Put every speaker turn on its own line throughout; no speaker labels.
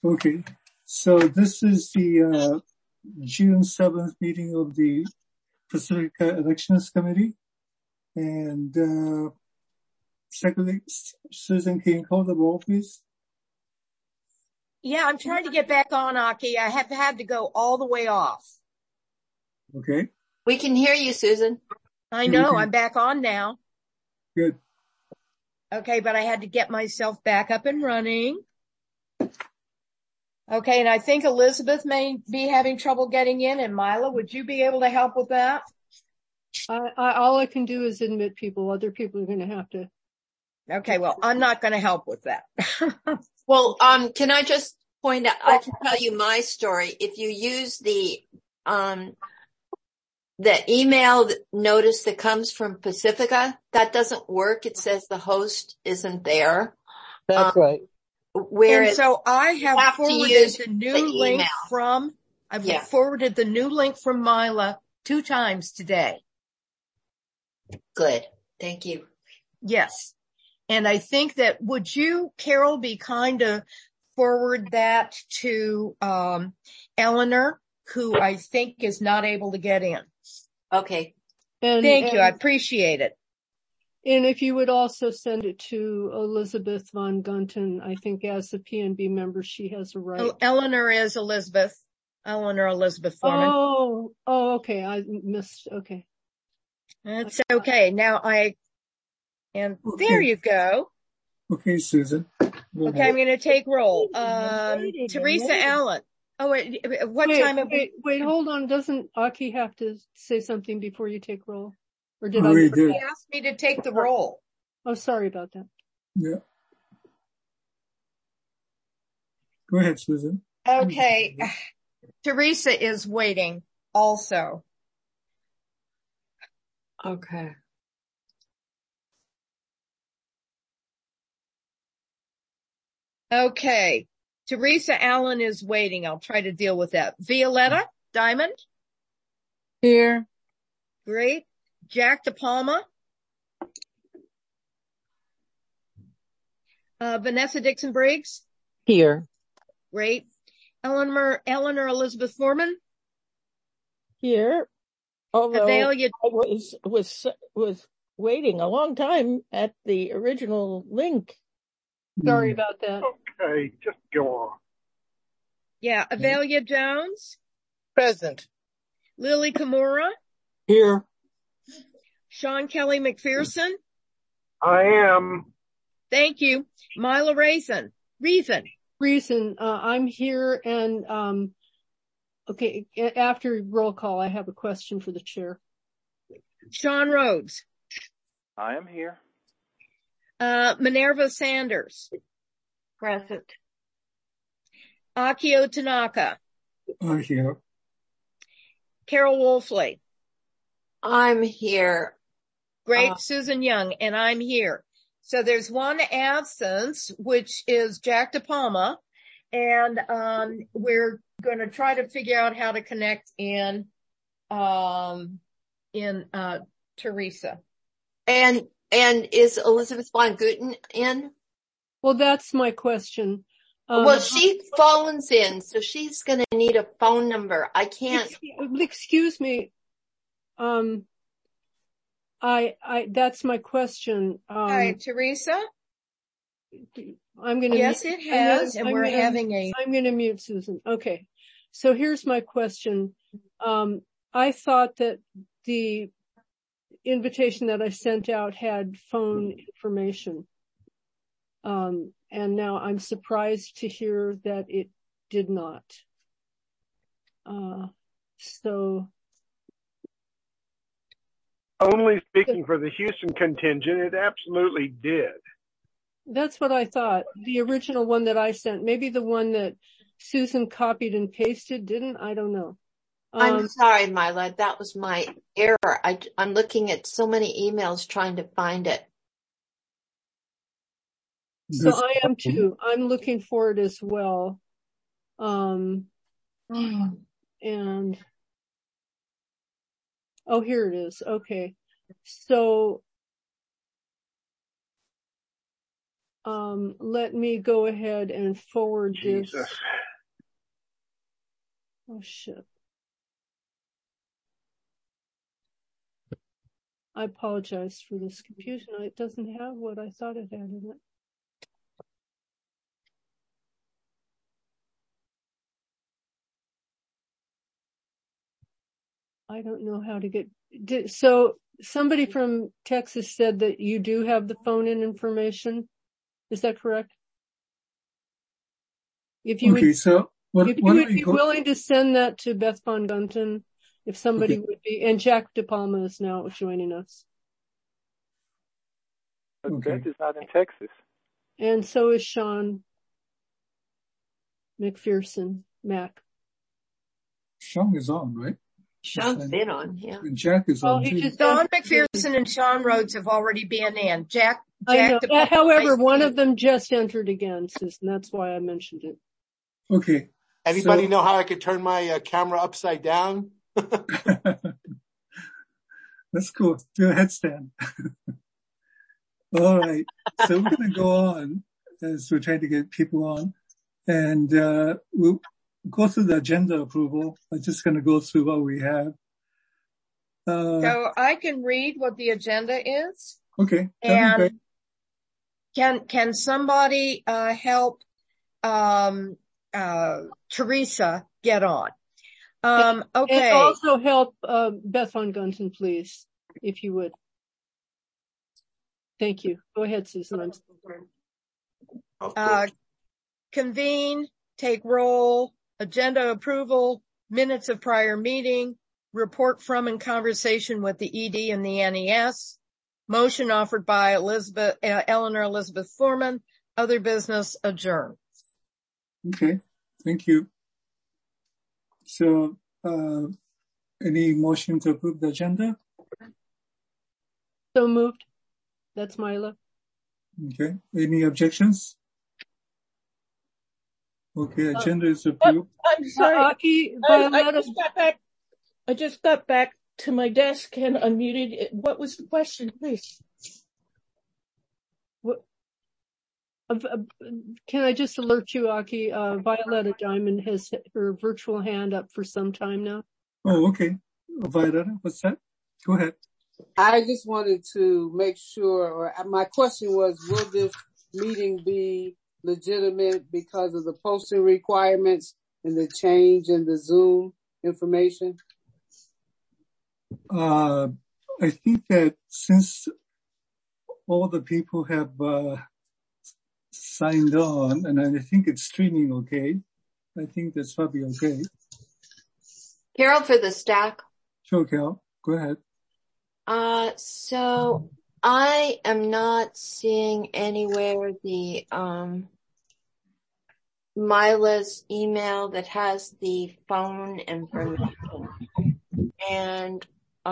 Okay. So this is the June 7th meeting of the Pacifica Elections Committee. And Secretary Susan, can you call the roll, please?
Yeah, I'm trying to get back on, Aki. I have had to go all the way off.
Okay.
We can hear you, Susan.
I know, I'm back on now.
Good.
Okay, but I had to get myself back up and running. Okay, and I think Elizabeth may be having trouble getting in. And Mila, would you be able to help with that?
All I can do is admit people. Other people are going to have to.
Okay, well, I'm not going to help with that.
Well, can I just point out, I can tell you my story. If you use the email notice that comes from Pacifica, that doesn't work. It says the host isn't there.
That's right.
Where
and so I have forwarded the new link from, forwarded the new link from Mila 2 times today.
Good. Thank you.
Yes. And I think that, would you, Carol, be kind to forward that to, Eleanor, who I think is not able to get in.
Okay.
Thank you. I appreciate it.
And if you would also send it to Elizabeth Von Gunten, I think as a PNB member, she has a right.
Oh, Eleanor is Elizabeth. Eleanor Elizabeth Foreman.
Oh, okay. I missed. Okay.
That's okay. Now and okay. There you go.
Okay, Susan.
Okay, I'm going to take roll. Teresa Allen. Oh, wait,
wait, hold on. Doesn't Aki have to say something before you take roll? Or did
He asked me to take the roll.
Oh, sorry about that.
Yeah. Go ahead, Susan.
Okay. Teresa is waiting also.
Okay.
Okay. Teresa Allen is waiting. I'll try to deal with that. Violetta Diamond?
Here.
Great. Jack DePalma? Vanessa Dixon Briggs?
Here.
Great. Eleanor Elizabeth Foreman?
Here. Although
Avalia,
I was waiting a long time at the original link.
Sorry about that.
Okay, just go on.
Yeah, Avalia Jones?
Present.
Lily Kimura?
Here.
Sean Kelly McPherson?
I am.
Thank you. Mila Reason?
I'm here, and okay, after roll call, I have a question for the chair.
Sean Rhodes?
I am here.
Minerva Sanders?
Present.
Akio Tanaka?
I'm here.
Carol Wolfley?
I'm here.
Great. Susan Young, and I'm here. So there's one absence, which is Jack DePalma, and we're going to try to figure out how to connect in Teresa.
And is Elizabeth Von Gunten in?
Well, that's my question.
Well, she phones in, so she's going to need a phone number. I can't.
Excuse me. That's my question.
Hi, Teresa?
I'm going to.
Yes, it has, and we're having
I'm going to mute Susan. Okay. So here's my question. I thought that the invitation that I sent out had phone information. And now I'm surprised to hear that it did not. So.
Only speaking for the Houston contingent, it absolutely did.
That's what I thought. The original one that I sent, maybe the one that Susan copied and pasted didn't. I don't know.
I'm sorry, Mila. That was my error. I'm looking at so many emails trying to find it.
So I am too. I'm looking for it as well. And oh, here it is. Okay. So, let me go ahead and forward this Oh, shit. I apologize for this confusion. It doesn't have what I thought it had in it. I don't know how to get... So somebody from Texas said that you do have the phone-in information. Is that correct? If you
Okay, so what
if you would be willing to send that to Beth Von Gunten, if somebody would be, and Jack DePalma is now joining us.
But Beth is not in Texas.
And so is Sean McPherson, Mac.
Sean is on, right?
Sean's been on, yeah.
And Jack is on too.
Don McPherson and Sean Rhodes have already been in. Jack
however, one of them just entered again, Susan. That's why I mentioned it.
Okay.
Anybody know how I could turn my camera upside down?
That's cool. Do a headstand. All right. So we're going to go on as we're trying to get people on, and we'll go through the agenda approval. I'm just going to go through what we have.
So I can read what the agenda is.
Okay.
And can somebody help Teresa get on? Okay.
And also help Beth Von Gunten, please, if you would. Thank you. Go ahead, Susan.
Convene, take roll, agenda approval, minutes of prior meeting, report from and conversation with the ED and the NES, motion offered by Eleanor Elizabeth Foreman, other business, adjourn.
Okay. Thank you. So, any motion to approve the agenda?
So moved. That's Mila.
Okay. Any objections? Okay. Agenda is approved.
I'm sorry.
Aki,
I just got back to my desk and unmuted. What was the question, please?
Can I just alert you, Aki? Violetta Diamond has her virtual hand up for some time now.
Oh, okay. Violetta, what's that? Go ahead.
I just wanted to make sure, or my question was, will this meeting be legitimate because of the posting requirements and the change in the Zoom information?
I think that since all the people have signed on, and I think it's streaming okay, I think that's probably okay.
Carol for the stack.
Sure, Carol. Go ahead.
So I am not seeing anywhere the, Mila's email that has the phone information. And,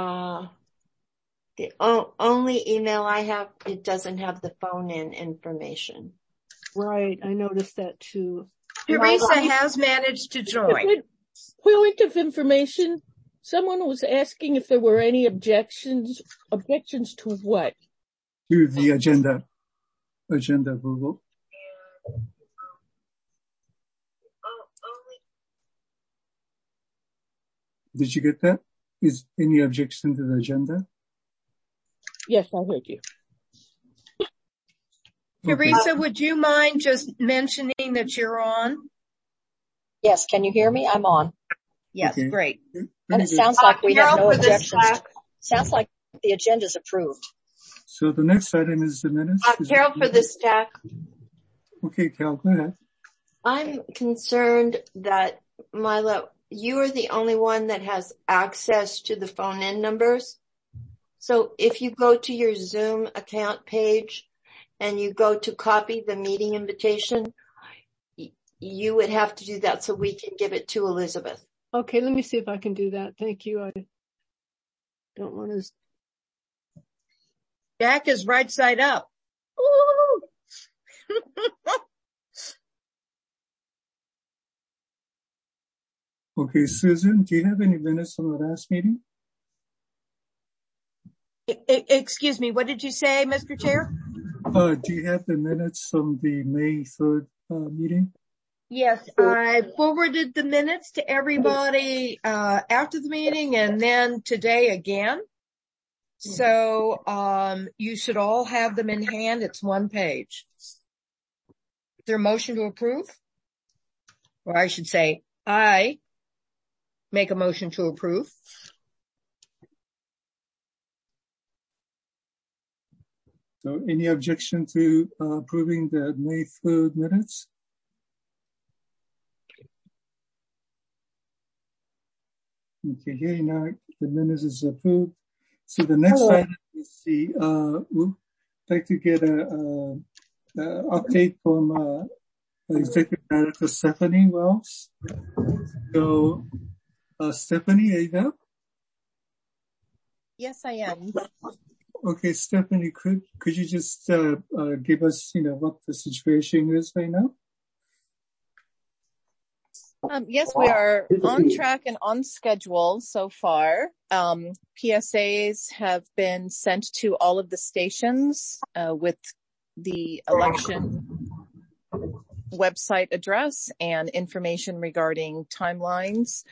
the only email I have, it doesn't have the phone in information.
Right. I noticed that too.
Teresa has managed to join.
Point of information. Someone was asking if there were any objections. Objections to what?
To the agenda approval. Did you get that? Is any objection to the agenda?
Yes, I heard you.
Teresa, would you mind just mentioning that you're on?
Yes, can you hear me? I'm on.
Yes, okay. Great.
And it sounds like we have no objections. Sounds like the agenda is approved.
So the next item is the minutes.
Carol for the stack.
Okay, Carol, go ahead.
I'm concerned that, Mila, you are the only one that has access to the phone-in numbers. So if you go to your Zoom account page and you go to copy the meeting invitation, you would have to do that so we can give it to Elizabeth.
Okay, let me see if I can do that. Thank you. I don't want to.
Jack is right side up.
Okay, Susan, do you have any minutes from the last meeting?
Excuse me, what did you say, Mr. Chair?
Do you have the minutes from the May 3rd meeting?
Yes, I forwarded the minutes to everybody after the meeting and then today again. So you should all have them in hand. It's one page. Is there a motion to approve? Or I should say, I make a motion to approve.
So any objection to approving the May 3rd minutes? Okay, here now the minutes is approved. So the next item is we'd like to get a update from Executive Director Stephanie Wells. So Stephanie, are you there?
Yes, I am.
Okay, Stephanie, could you just give us, what the situation is right now?
Yes, we are on track and on schedule so far. PSAs have been sent to all of the stations with the election website address and information regarding timelines.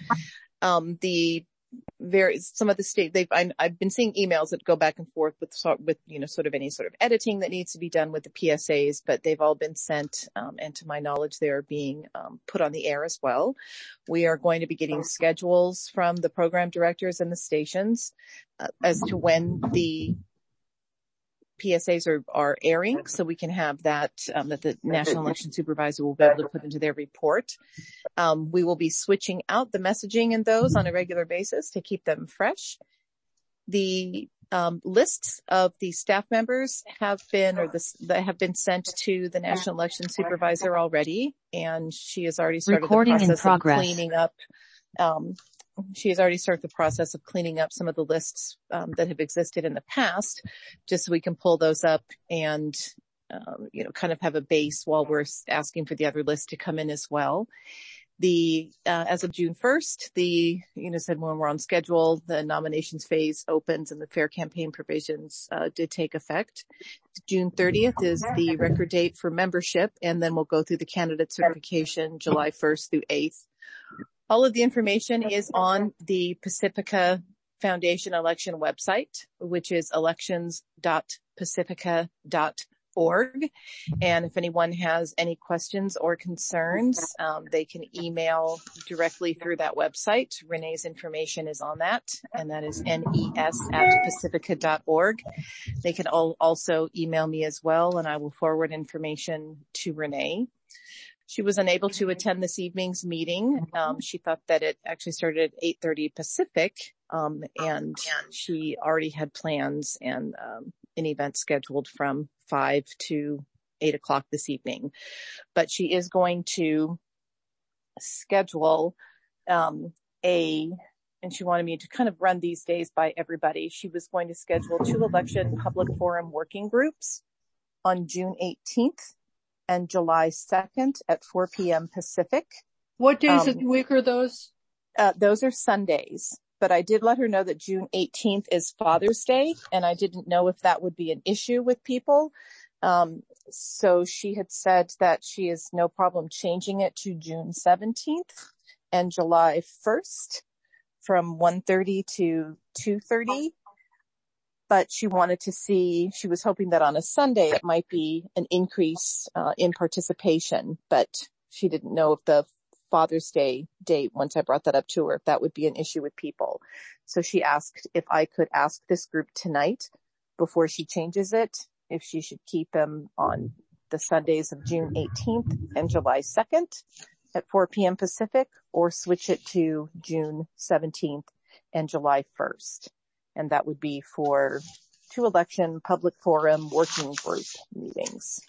Some of the state I've been seeing emails that go back and forth with sort of any sort of editing that needs to be done with the PSAs, but they've all been sent, and to my knowledge, they are being put on the air as well. We are going to be getting schedules from the program directors and the stations as to when the PSAs are airing, so we can have that the National Election Supervisor will be able to put into their report. We will be switching out the messaging in those on a regular basis to keep them fresh. The lists of the staff members have been sent to the National Election Supervisor already, and she has already started the process of cleaning up. She has already started the process of cleaning up some of the lists that have existed in the past, just so we can pull those up and, kind of have a base while we're asking for the other lists to come in as well. As of June 1st, said when we're on schedule, the nominations phase opens and the fair campaign provisions did take effect. June 30th is the record date for membership, and then we'll go through the candidate certification July 1st through 8th. All of the information is on the Pacifica Foundation election website, which is elections.pacifica.org. And if anyone has any questions or concerns, they can email directly through that website. Renee's information is on that, and that is nes@pacifica.org. They can also email me as well, and I will forward information to Renee. She was unable to attend this evening's meeting. She thought that it actually started at 8:30 Pacific, and she already had plans and an event scheduled from 5 to 8 o'clock this evening. But she is going to schedule and she wanted me to kind of run these days by everybody. She was going to schedule 2 election public forum working groups on June 18th. and July 2nd at 4 p.m. Pacific.
What days of the week are those?
Those are Sundays, but I did let her know that June 18th is Father's Day, and I didn't know if that would be an issue with people. So she had said that she has no problem changing it to June 17th and July 1st from 1:30 to 2:30. But she wanted to see, she was hoping that on a Sunday it might be an increase in participation, but she didn't know if the Father's Day date, once I brought that up to her, if that would be an issue with people. So she asked if I could ask this group tonight before she changes it, if she should keep them on the Sundays of June 18th and July 2nd at 4 p.m. Pacific, or switch it to June 17th and July 1st. And that would be for 2 election public forum working group meetings.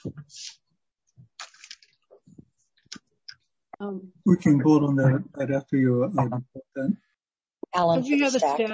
We can vote on that right after your report then.
Alan,
do you have a stack?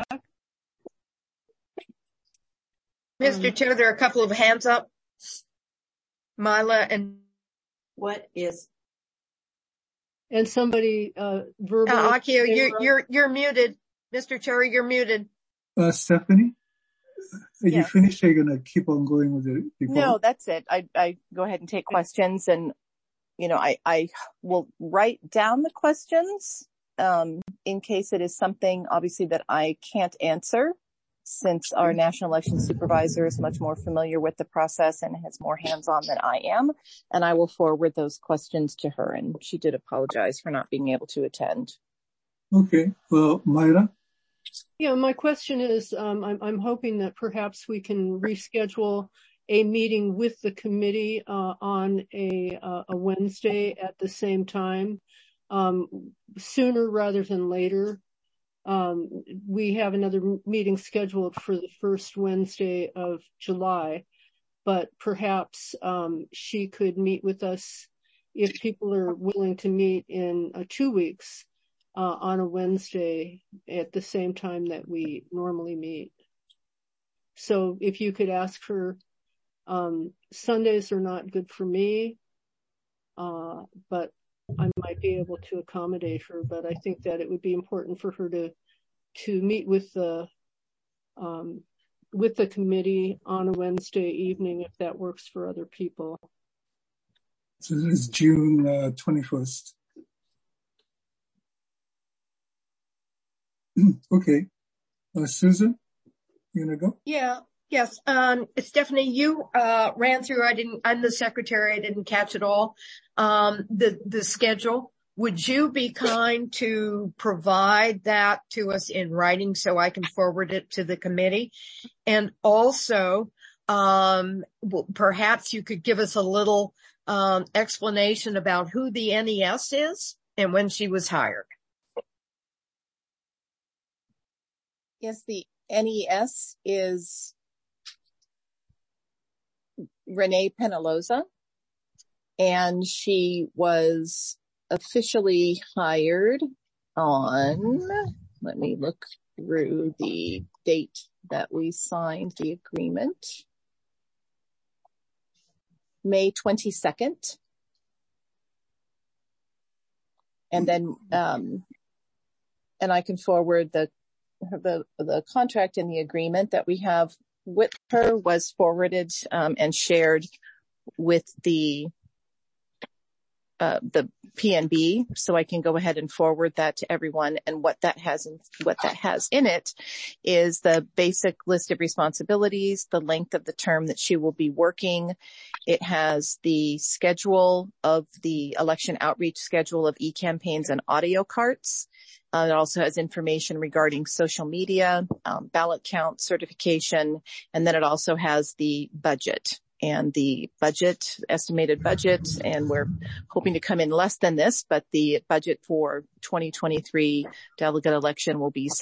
Mr. Chair, there are a couple of hands up. Mila and
what is?
And somebody verbally.
Akio, you're muted. Mr. Chair, you're muted.
Stephanie, are you
Yes.
finished? Are you going to keep on going with the report?
No, that's it. I go ahead and take questions, and I will write down the questions, in case it is something obviously that I can't answer, since our national election supervisor is much more familiar with the process and has more hands-on than I am. And I will forward those questions to her. And she did apologize for not being able to attend.
Okay. Well, Myra?
Yeah, my question is, I'm hoping that perhaps we can reschedule a meeting with the committee on a Wednesday at the same time, sooner rather than later. We have another meeting scheduled for the first Wednesday of July, but perhaps she could meet with us if people are willing to meet in 2 weeks on a Wednesday at the same time that we normally meet. So if you could ask her, Sundays are not good for me, but I might be able to accommodate her, but I think that it would be important for her to meet with the committee on a Wednesday evening, if that works for other people.
So this is June 21st. Okay. Susan, you gonna go?
Yeah. Yes. Stephanie, you ran through, I'm the secretary, I didn't catch it all. The schedule. Would you be kind to provide that to us in writing so I can forward it to the committee? And also, perhaps you could give us a little explanation about who the NES is and when she was hired.
Yes, the NES is Renee Penaloza, and she was officially hired on, let me look through the date that we signed the agreement, May 22nd. And then, and I can forward the contract and the agreement that we have with her was forwarded and shared with the PNB, so I can go ahead and forward that to everyone. And what that has in it is the basic list of responsibilities, the length of the term that she will be working. It has the schedule of the election outreach schedule of e-campaigns and audio carts. It also has information regarding social media, ballot count, certification, and then it also has the budget. And the budget, estimated budget, and we're hoping to come in less than this, but the budget for 2023 delegate election will be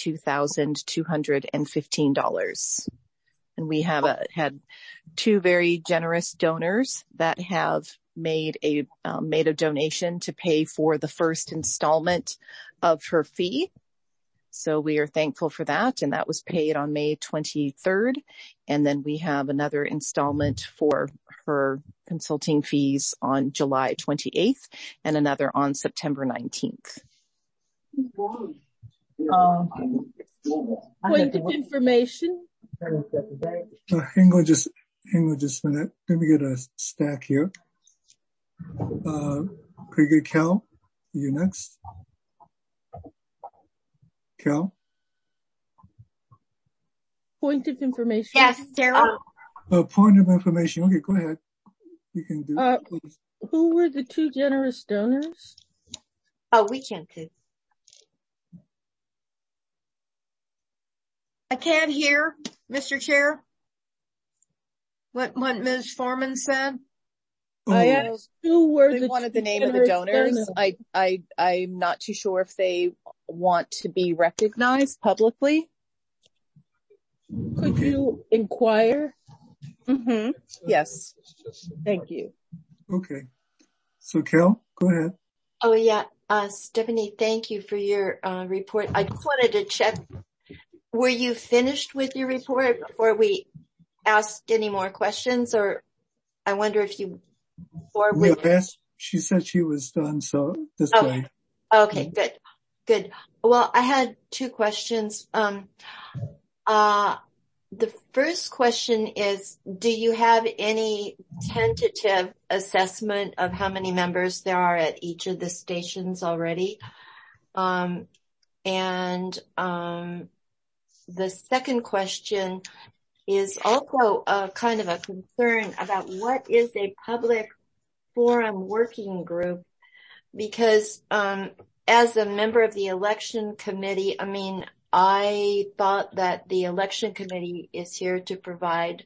$72,215. And we have had two very generous donors that have made a donation to pay for the first installment of her fee. So we are thankful for that. And that was paid on May 23rd. And then we have another installment for her consulting fees on July 28th and another on September 19th.
Point of information.
Hang on just a minute. Let me get a stack here. Pretty good, Cal. You next. Cal?
Point of information.
Yes, Sarah.
Point of information. Okay, go ahead. You can do it.
Who were the two generous donors?
Oh, we can't do.
I can't hear, Mr. Chair, what Ms. Foreman said.
I asked who were
they wanted the name of the donors. I'm not too sure if they want to be recognized publicly.
Could you inquire?
Mm-hmm. Yes.
Thank you.
Okay. So Cal, go ahead.
Oh yeah. Stephanie, thank you for your report. I just wanted to check. Were you finished with your report before we asked any more questions, or I wonder if you
she said she was done, so this way.
Okay, good. Well, I had two questions. The first question is, do you have any tentative assessment of how many members there are at each of the stations already? The second question is also kind of a concern about what is a public forum working group, because as a member of the election committee, I thought that the election committee is here to provide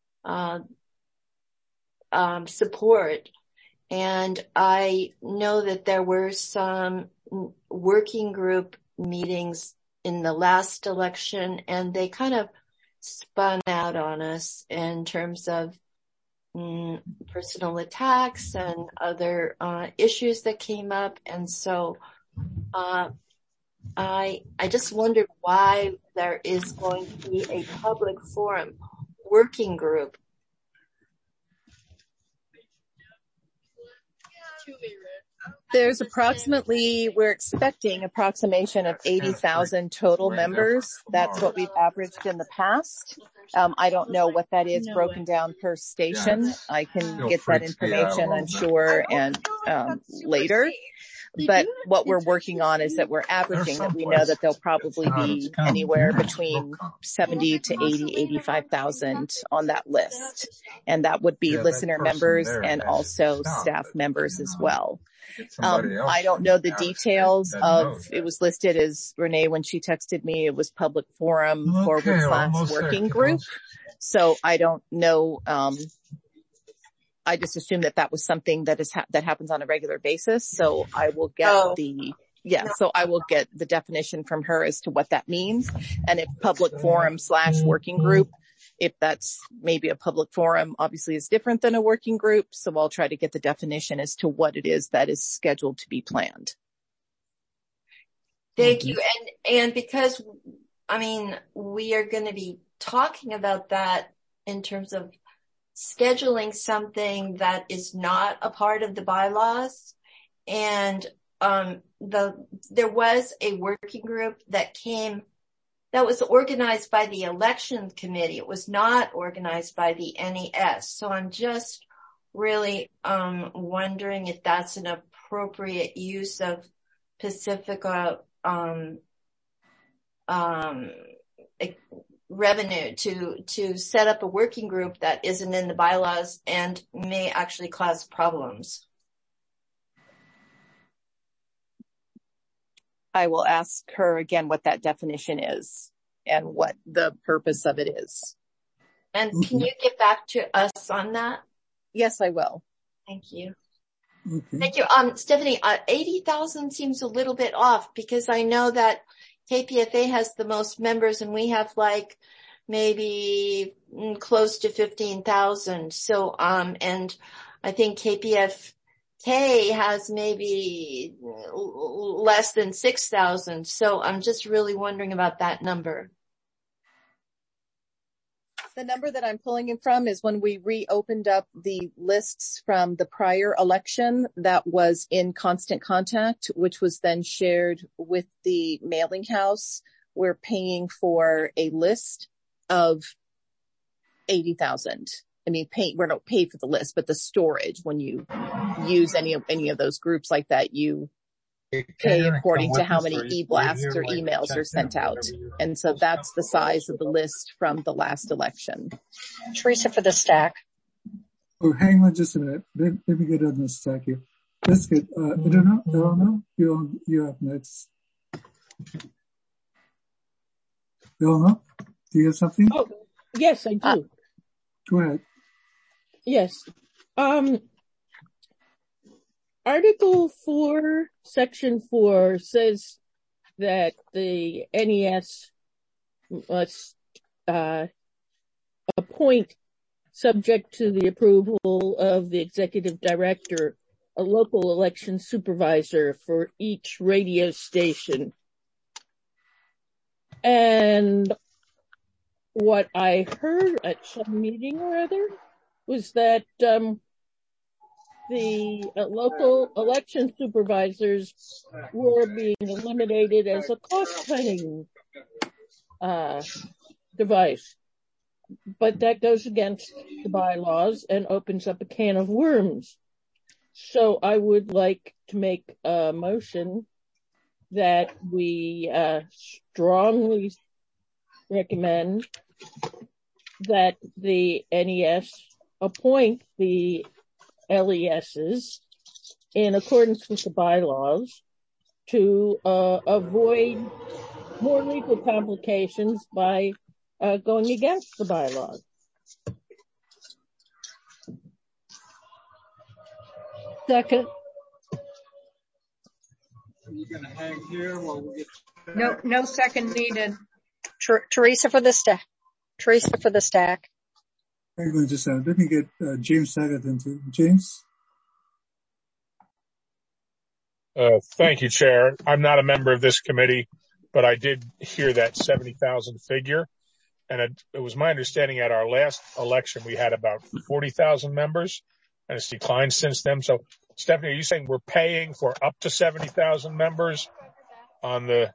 support. And I know that there were some working group meetings in the last election, and they kind of spun out on us in terms of personal attacks and other issues that came up. And so I just wondered why there is going to be a public forum working group.
We're expecting approximation of 80,000 total members. That's what we've averaged in the past. I don't know what that is broken down per station. I can get that information, I'm sure, and later. But what we're working on is that we're averaging that we know that there'll probably be anywhere between 70 to 80, 85,000 on that list. And that would be listener members and also staff members as well. I don't know the details of, it was listed as Renee, when she texted me, it was public forum / working group. So I don't know, I just assume that was something that that happens on a regular basis. So I will get so I will get the definition from her as to what that means. And if public forum / working group, if that's maybe a public forum, obviously is different than a working group. So I'll try to get the definition as to what it is that is scheduled to be planned.
Thank you. And because, we are going to be talking about that in terms of scheduling something that is not a part of the bylaws. And there was a working group that was organized by the election committee. It was not organized by the NES. So I'm just really wondering if that's an appropriate use of Pacifica revenue to set up a working group that isn't in the bylaws and may actually cause problems.
I will ask her again what that definition is and what the purpose of it is.
And can you get back to us on that?
Yes, I will.
Thank you.
Okay.
Thank you. Stephanie, 80,000 seems a little bit off because I know that KPFA has the most members and we have maybe close to 15,000. So, and I think KPFK has maybe less than 6,000. So I'm just really wondering about that number.
The number that I'm pulling it from is when we reopened up the lists from the prior election that was in Constant Contact, which was then shared with the mailing house. We're paying for a list of 80,000. We don't pay for the list, but the storage, when you use any of those groups like that, you pay according to how many e-blasts or emails are sent out. And so that's the size of the list from the last election.
Teresa for the stack.
Oh, hang on just a minute. Let me get on the stack here. Let's get, Eleanor, you're up next. Eleanor, do you have something?
Oh, yes, I do.
Go ahead.
Yes. Article 4, Section 4 says that the NES must appoint, subject to the approval of the executive director, a local election supervisor for each radio station. And what I heard at some meeting or other was that the local election supervisors were being eliminated as a cost-cutting device. but that goes against the bylaws and opens up a can of worms. So I would like to make a motion that we strongly recommend that the NES appoint the LESs in accordance with the bylaws to avoid more legal complications by going against the bylaws.
Second.
You're going to hang here while we get...
No second needed.
Teresa for the stack.
I'm going to just, let me get James Saget into James.
Thank you, Chair. I'm not a member of this committee, but I did hear that 70,000 figure. And it was my understanding at our last election, we had about 40,000 members, and it's declined since then. So, Stephanie, are you saying we're paying for up to 70,000 members on the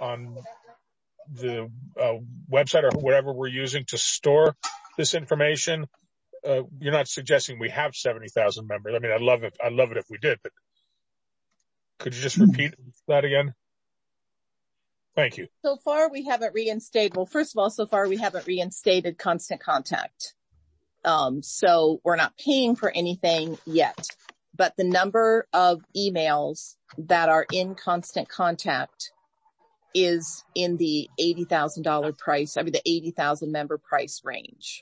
website or whatever we're using to store this information? You're not suggesting we have 70,000 members. I mean, I'd love it if we did, but could you just repeat that again? Thank you.
So far, we haven't reinstated. Well, first of all, so far we haven't reinstated Constant Contact. So we're not paying for anything yet, but the number of emails that are in Constant Contact is in the $80,000 price, the 80,000 member price range.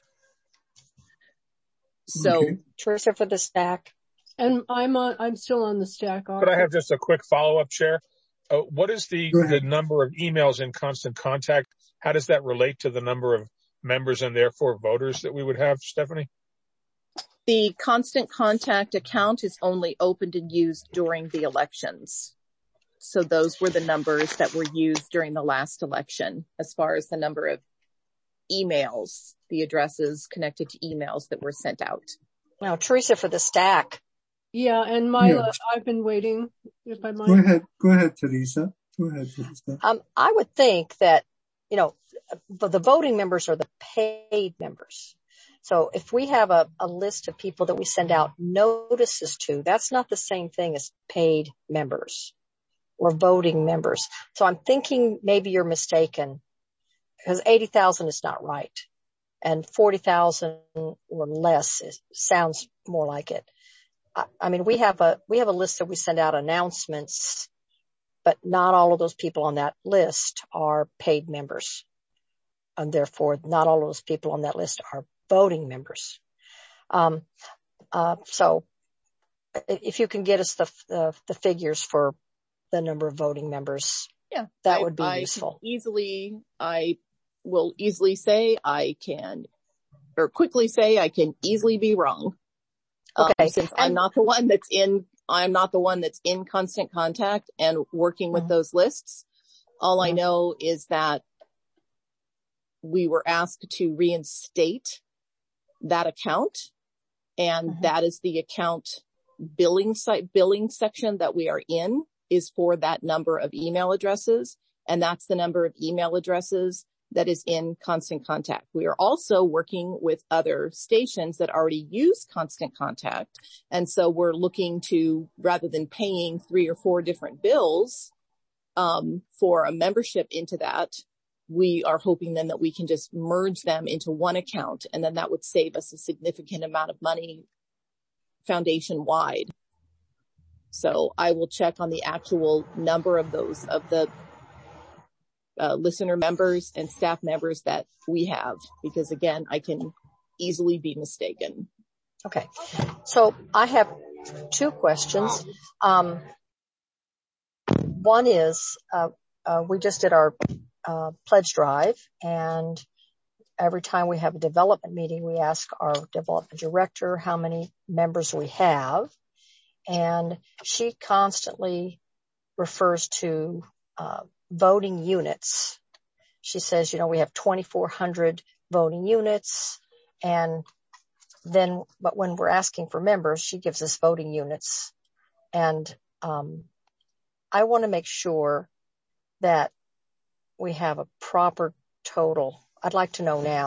So
okay. Teresa for the stack.
And I'm still on the stack.
Could I have just a quick follow-up, Chair? What is the number of emails in Constant Contact? How does that relate to the number of members and therefore voters that we would have, Stephanie?
The Constant Contact account is only opened and used during the elections. So those were the numbers that were used during the last election, as far as the number of emails, the addresses connected to emails that were sent out.
Now, Teresa for the stack.
Yeah, and Mila, I've been waiting, if I might.
Go ahead, Teresa.
I would think that, the voting members are the paid members. So if we have a list of people that we send out notices to, that's not the same thing as paid members or voting members. So I'm thinking maybe you're mistaken, because 80,000 is not right. And 40,000 or less sounds more like it. I mean, we have a list that we send out announcements, but not all of those people on that list are paid members. And therefore, not all of those people on that list are voting members. So if you can get us the figures for the number of voting members, that would be useful.
I will easily say quickly say I can easily be wrong.
Okay.
Since I'm not the one that's in Constant Contact and working with those lists. All I know is that we were asked to reinstate that account, and that is the account billing section that we are in is for that number of email addresses. And that's the number of email addresses that is in Constant Contact. We are also working with other stations that already use Constant Contact. And so we're looking to, rather than paying 3 or 4 different bills, for a membership into that, we are hoping then that we can just merge them into one account. And then that would save us a significant amount of money foundation wide. So I will check on the actual number of the listener members and staff members that we have, because again, I can easily be mistaken.
Okay. So I have 2 questions. One is, we just did our pledge drive, and every time we have a development meeting, we ask our development director how many members we have. And she constantly refers to voting units. She says, we have 2,400 voting units. And then, but when we're asking for members, she gives us voting units. And I want to make sure that we have a proper total. I'd like to know now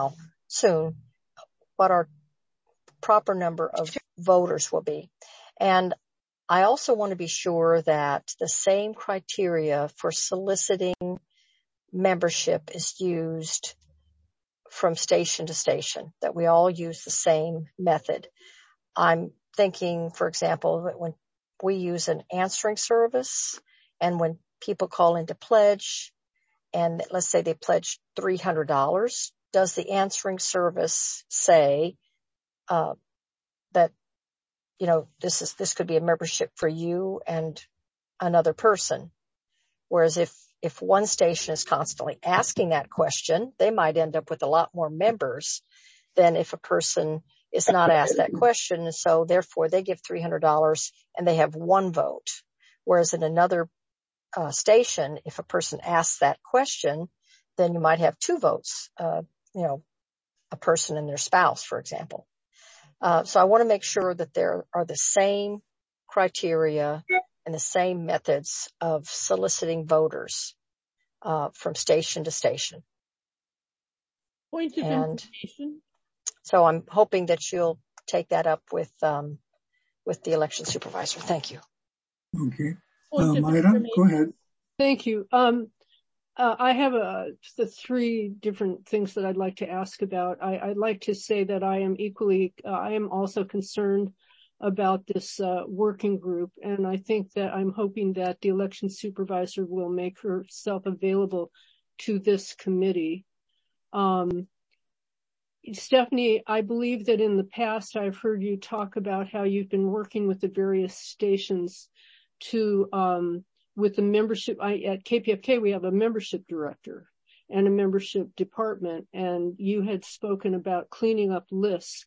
soon what our proper number of voters will be. And I also want to be sure that the same criteria for soliciting membership is used from station to station, that we all use the same method. I'm thinking, for example, that when we use an answering service and when people call in to pledge, and let's say they pledge $300, does the answering service say that, you know, this could be a membership for you and another person? Whereas if one station is constantly asking that question, they might end up with a lot more members than if a person is not asked that question. And so therefore they give $300 and they have one vote. Whereas in another station, if a person asks that question, then you might have two votes, you know, a person and their spouse, for example. So I want to make sure that there are the same criteria and the same methods of soliciting voters from station to station.
Point of information.
So I'm hoping that you'll take that up with the election supervisor. Thank you.
Okay. Mayra, go ahead.
Thank you. I have the three different things that I'd like to ask about. I'd like to say that I am also concerned about this working group, and I think that I'm hoping that the election supervisor will make herself available to this committee. Stephanie, I believe that in the past I've heard you talk about how you've been working with the various stations to with the membership. At KPFK, we have a membership director and a membership department, and you had spoken about cleaning up lists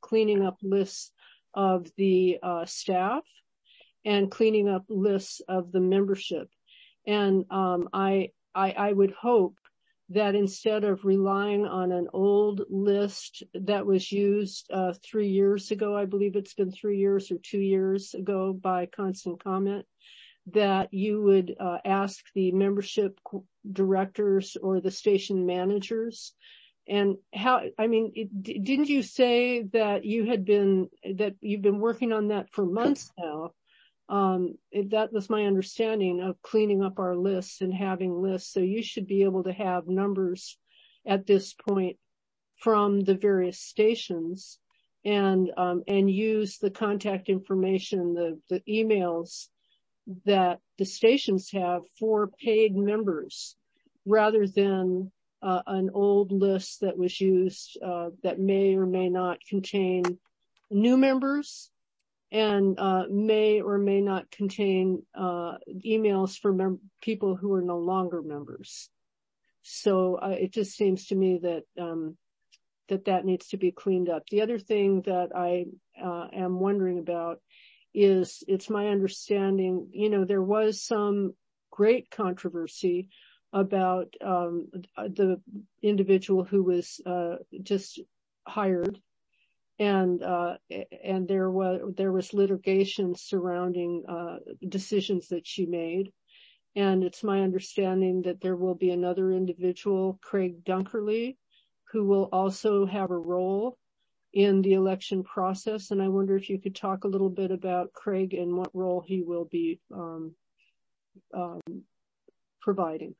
of the staff and cleaning up lists of the membership. And I would hope that instead of relying on an old list that was used 3 years ago, I believe it's been 3 years or 2 years ago by Constant Comment, that you would ask the membership directors or the station managers. And didn't you say that you've been working on that for months now? That was my understanding of cleaning up our lists and having lists. So you should be able to have numbers at this point from the various stations and use the contact information, the emails that the stations have for paid members rather than an old list that was used that may or may not contain new members and may or may not contain emails for people who are no longer members. So it just seems to me that that needs to be cleaned up. The other thing that I am wondering about is, it's my understanding, there was some great controversy about the individual who was just hired, and there was litigation surrounding decisions that she made. And it's my understanding that there will be another individual, Craig Dunkerley, who will also have a role in the election process. And I wonder if you could talk a little bit about Craig and what role he will be providing.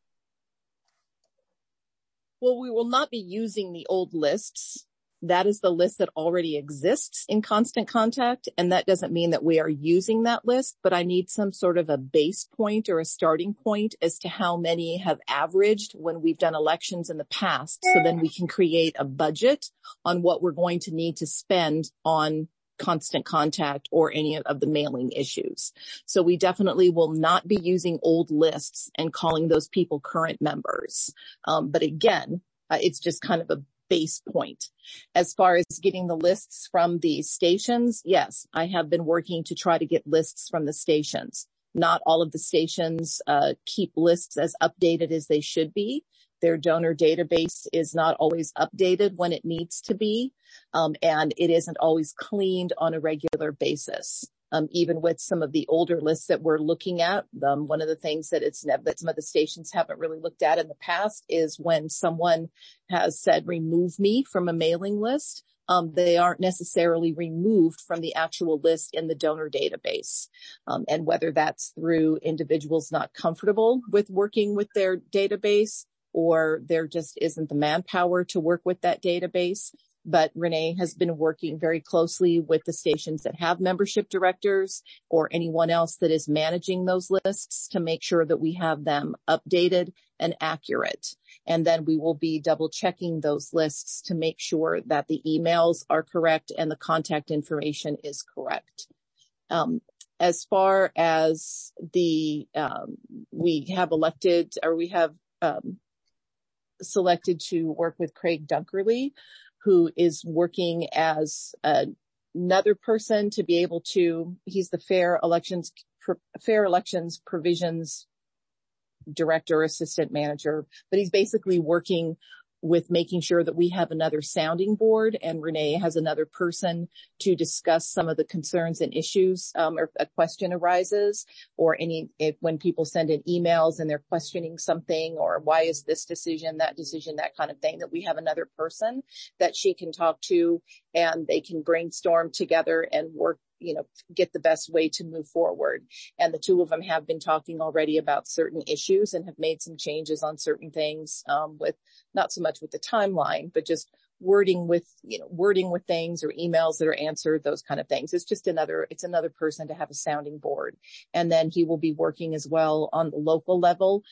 Well, we will not be using the old lists. That is the list that already exists in Constant Contact. And that doesn't mean that we are using that list, but I need some sort of a base point or a starting point as to how many have averaged when we've done elections in the past. So then we can create a budget on what we're going to need to spend on Constant Contact or any of the mailing issues. So we definitely will not be using old lists and calling those people current members. But again, it's just kind of a base point. As far as getting the lists from the stations, yes, I have been working to try to get lists from the stations. Not all of the stations keep lists as updated as they should be. Their donor database is not always updated when it needs to be, and it isn't always cleaned on a regular basis. even with some of the older lists that we're looking at. One of the things that some of the stations haven't really looked at in the past is when someone has said, remove me from a mailing list. They aren't necessarily removed from the actual list in the donor database. And whether that's through individuals not comfortable with working with their database, or there just isn't the manpower to work with that database. But Renee has been working very closely with the stations that have membership directors or anyone else that is managing those lists to make sure that we have them updated and accurate. And then we will be double checking those lists to make sure that the emails are correct and the contact information is correct. As far as we have selected to work with Craig Dunkerley, who is working as another person to be able to, he's the Fair Elections Provisions Director, Assistant Manager, but he's basically working with making sure that we have another sounding board, and Renee has another person to discuss some of the concerns and issues, or a question arises, or when people send in emails and they're questioning something, or why is this decision, that kind of thing, that we have another person that she can talk to and they can brainstorm together and work, get the best way to move forward. And the two of them have been talking already about certain issues and have made some changes on certain things, with not so much with the timeline, but just wording with things or emails that are answered, those kind of things. It's another person to have a sounding board. And then he will be working as well on the local level.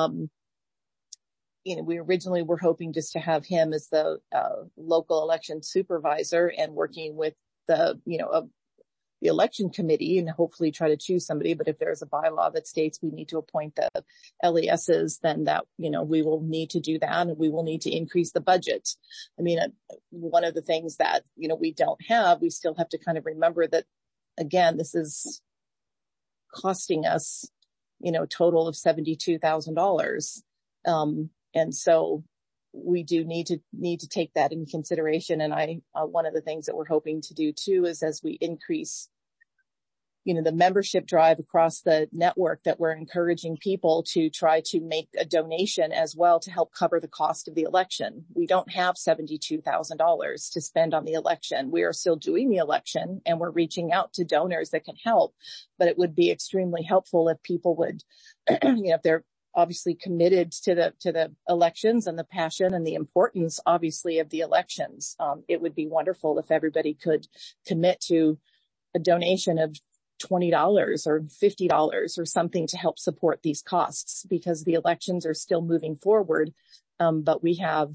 We originally were hoping just to have him as the local election supervisor and working with the election committee and hopefully try to choose somebody. But if there's a bylaw that states we need to appoint the LESs, then that, we will need to do that, and we will need to increase the budget. I mean, one of the things that, we don't have, we still have to kind of remember that, again, this is costing us, a total of $72,000. And so we do need to take that into consideration. And one of the things that we're hoping to do too is as we increase, the membership drive across the network, that we're encouraging people to try to make a donation as well to help cover the cost of the election. We don't have $72,000 to spend on the election. We are still doing the election and we're reaching out to donors that can help, but it would be extremely helpful if people would, if they're obviously committed to the elections and the passion and the importance, obviously, of the elections. It would be wonderful if everybody could commit to a donation of $20 or $50 or something to help support these costs, because the elections are still moving forward. But we have,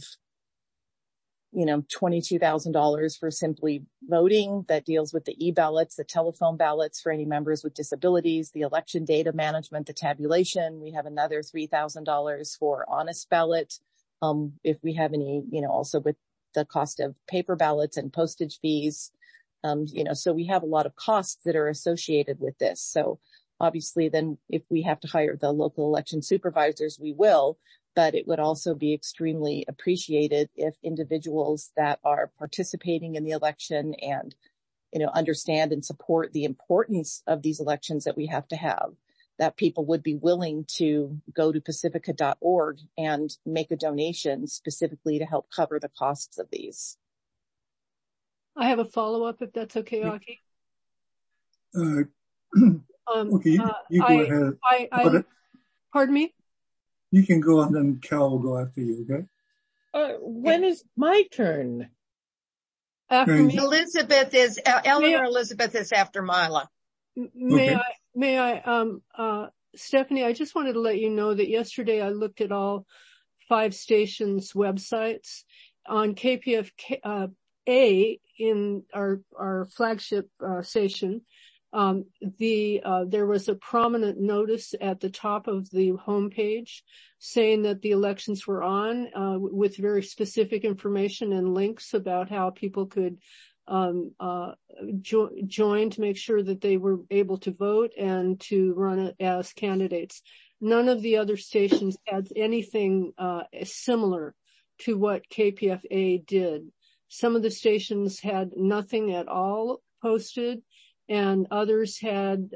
$22,000 for simply voting that deals with the e-ballots, the telephone ballots for any members with disabilities, the election data management, the tabulation. We have another $3,000 for honest ballot. If we have any, also with the cost of paper ballots and postage fees, so we have a lot of costs that are associated with this. So obviously then if we have to hire the local election supervisors, we will. But it would also be extremely appreciated if individuals that are participating in the election and, understand and support the importance of these elections that we have to have, that people would be willing to go to pacifica.org and make a donation specifically to help cover the costs of these.
I have a follow-up, if that's okay, Aki.
Okay, you go ahead.
Pardon me?
You can go and then Cal will go after you, okay?
When is my turn?
After me.
Eleanor Elizabeth is after Mila.
May I, Stephanie, I just wanted to let you know that yesterday I looked at all 5 stations' websites. On KPFA, in our flagship station, there was a prominent notice at the top of the homepage saying that the elections were on, with very specific information and links about how people could join to make sure that they were able to vote and to run it as candidates. None of the other stations had anything similar to what KPFA did. Some of the stations had nothing at all posted, and others had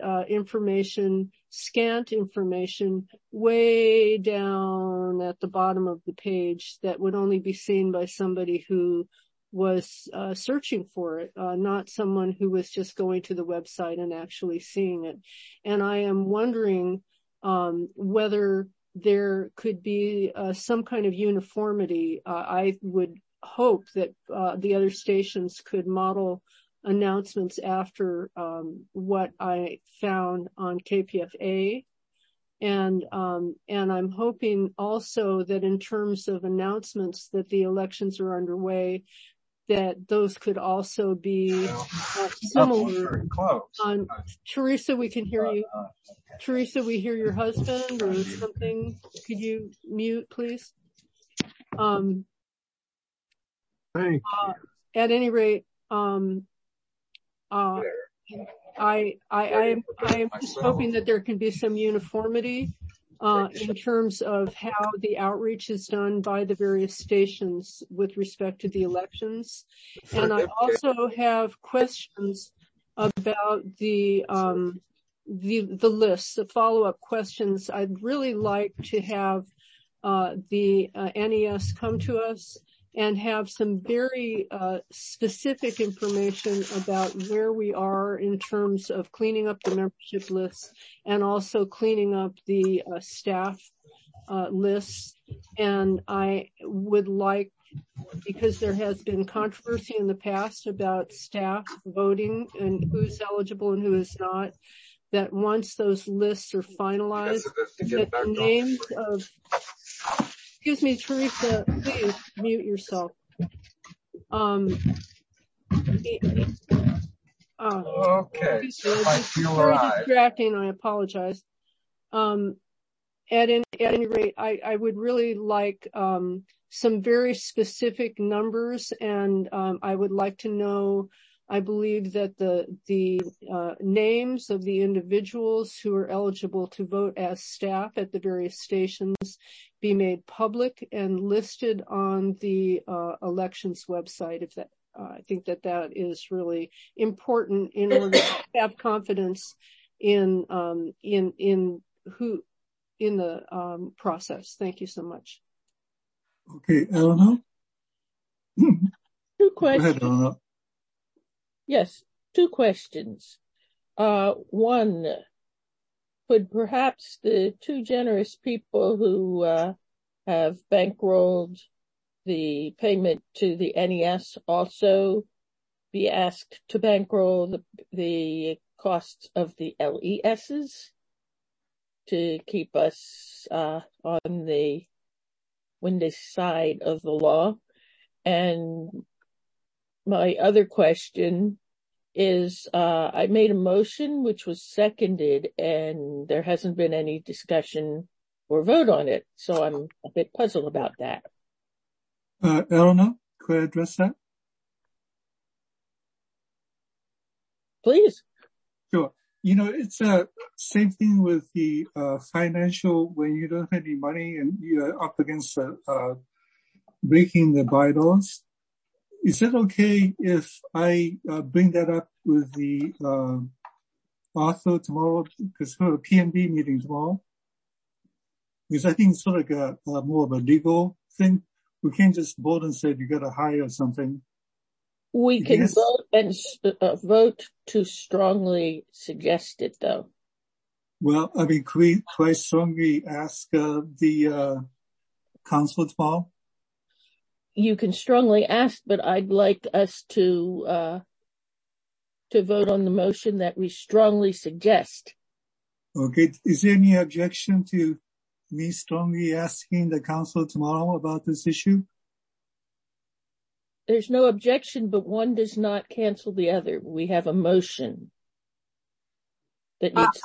scant information way down at the bottom of the page that would only be seen by somebody who was searching for it, not someone who was just going to the website and actually seeing it. And I am wondering whether there could be some kind of uniformity. I would hope that the other stations could model announcements after what I found on KPFA. And I'm hoping also that in terms of announcements that the elections are underway, that those could also be similar. Teresa, we can hear you. Teresa, we hear your husband or something. Could you mute, please? At any rate, I am just hoping that there can be some uniformity in terms of how the outreach is done by the various stations with respect to the elections. And I also have questions about the lists, the follow-up questions. I'd really like to have the NES come to us and have some very specific information about where we are in terms of cleaning up the membership lists and also cleaning up the staff lists. And I would like, because there has been controversy in the past about staff voting and who's eligible and who is not, that once those lists are finalized, that the names of... Excuse me, Teresa, please mute yourself. Okay. It's very distracting. I apologize. At any rate, I would really like some very specific numbers, and I would like to know. I believe that the names of the individuals who are eligible to vote as staff at the various stations be made public and listed on the elections website. If that, I think that is really important in order to have confidence in the process. Thank you so much.
Okay, Eleanor.
2 questions.
Go ahead, Eleanor.
Yes, 2 questions. One, could perhaps the 2 generous people who have bankrolled the payment to the NES also be asked to bankroll the costs of the LESs to keep us on the windy side of the law? And my other question is, I made a motion which was seconded and there hasn't been any discussion or vote on it. So I'm a bit puzzled about that.
Eleanor, could I address that?
Please.
Sure. You know, it's the same thing with the financial, when you don't have any money and you're up against breaking the bylaws. Is it okay if I bring that up with the author tomorrow? Because we're a PMB meeting tomorrow. Because I think it's sort of like a more of a legal thing. We can't just vote and say you got to hire something.
We can vote and vote to strongly suggest it, though.
Well, I mean, could I strongly ask the council tomorrow?
You can strongly ask, but I'd like us to vote on the motion that we strongly suggest.
Okay. Is there any objection to me strongly asking the council tomorrow about this issue?
There's no objection, but one does not cancel the other. We have a motion that needs.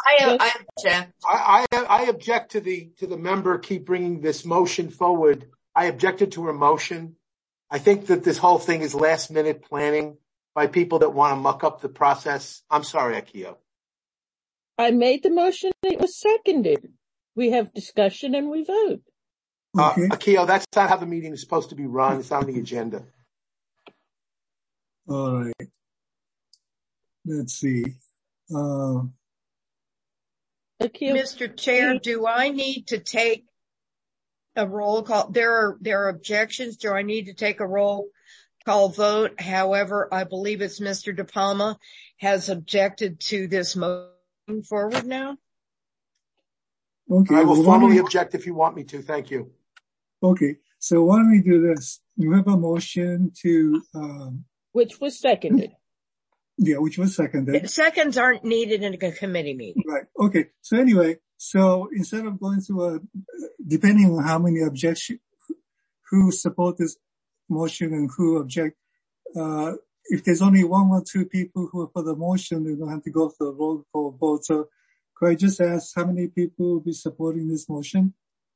I object to the member keep bringing this motion forward. I objected to her motion. I think that this whole thing is last minute planning by people that want to muck up the process. I'm sorry, Akio.
I made the motion. It was seconded. We have discussion and we vote.
Okay.
Akio, that's not how the meeting is supposed to be run. It's on the agenda.
All right. Let's see.
Mr. Chair, do I need to take a roll call? There are objections. Do I need to take a roll call vote? However, I believe it's Mr. DePalma has objected to this moving forward now.
Okay. I will formally object if you want me to. Thank you.
Okay. So why don't we do this? You have a motion to,
which was seconded.
Yeah, which was seconded.
Seconds aren't needed in a committee meeting.
Right. Okay. So anyway, so instead of going through depending on how many objections, who support this motion and who object, if there's only one or two people who are for the motion, they don't have to go for the roll call vote. So could I just ask how many people will be supporting this motion?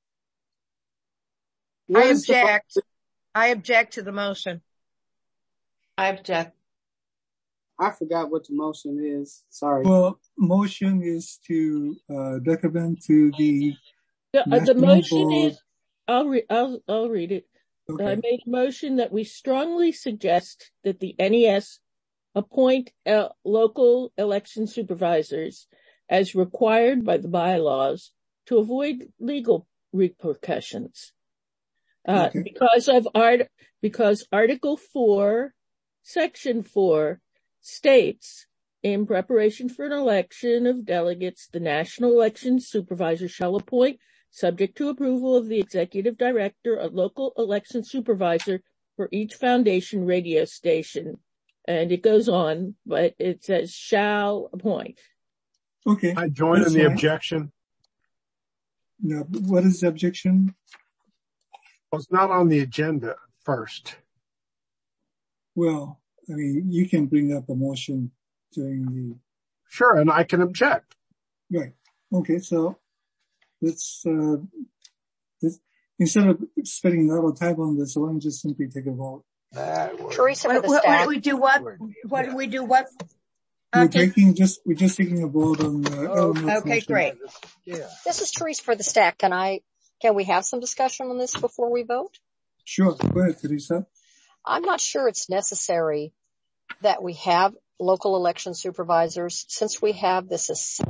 I object. I object to the motion.
I object.
I forgot what the motion is. Sorry.
Well, motion is to recommend to the
motion
board.
is. I'll read it. Okay. I made a motion that we strongly suggest that the NES appoint local election supervisors as required by the bylaws to avoid legal repercussions. Okay. Because Article 4, Section 4 states, in preparation for an election of delegates, the National Election Supervisor shall appoint, subject to approval of the Executive Director, a local election supervisor for each foundation radio station. And it goes on, but it says shall appoint.
Okay.
I join in the objection.
No, what is the objection?
Well, it's not on the agenda first.
Well, I mean, you can bring up a motion during the...
Sure, and I can object.
Right. Okay, so let's, instead of spending a lot of time on this, why don't we just simply take a vote?
Teresa, for the staff.
We do what? What do we do? What?
We're just taking a vote on
okay, motion. Great.
Yeah. This is Teresa for the staff. Can we have some discussion on this before we vote?
Sure. Go ahead, Teresa.
I'm not sure it's necessary that we have local election supervisors, since we have this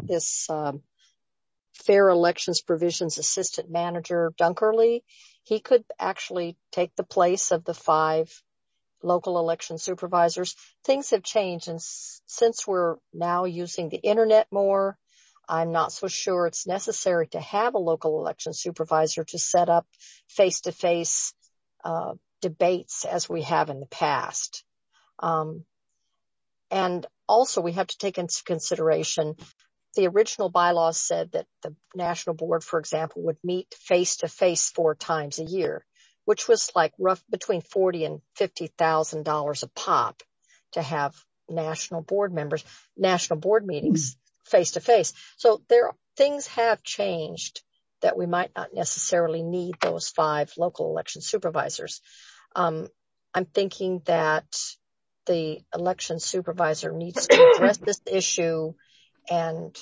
Fair Elections Provisions Assistant Manager, Dunkerley. He could actually take the place of the 5 local election supervisors. Things have changed, and since we're now using the internet more, I'm not so sure it's necessary to have a local election supervisor to set up face-to-face debates as we have in the past. And also we have to take into consideration the original bylaws said that the national board, for example, would meet face-to-face 4 times a year, which was like between $40,000 and $50,000 a pop to have national board meetings face-to-face. So things have changed that we might not necessarily need those 5 local election supervisors. I'm thinking that the election supervisor needs to address this issue and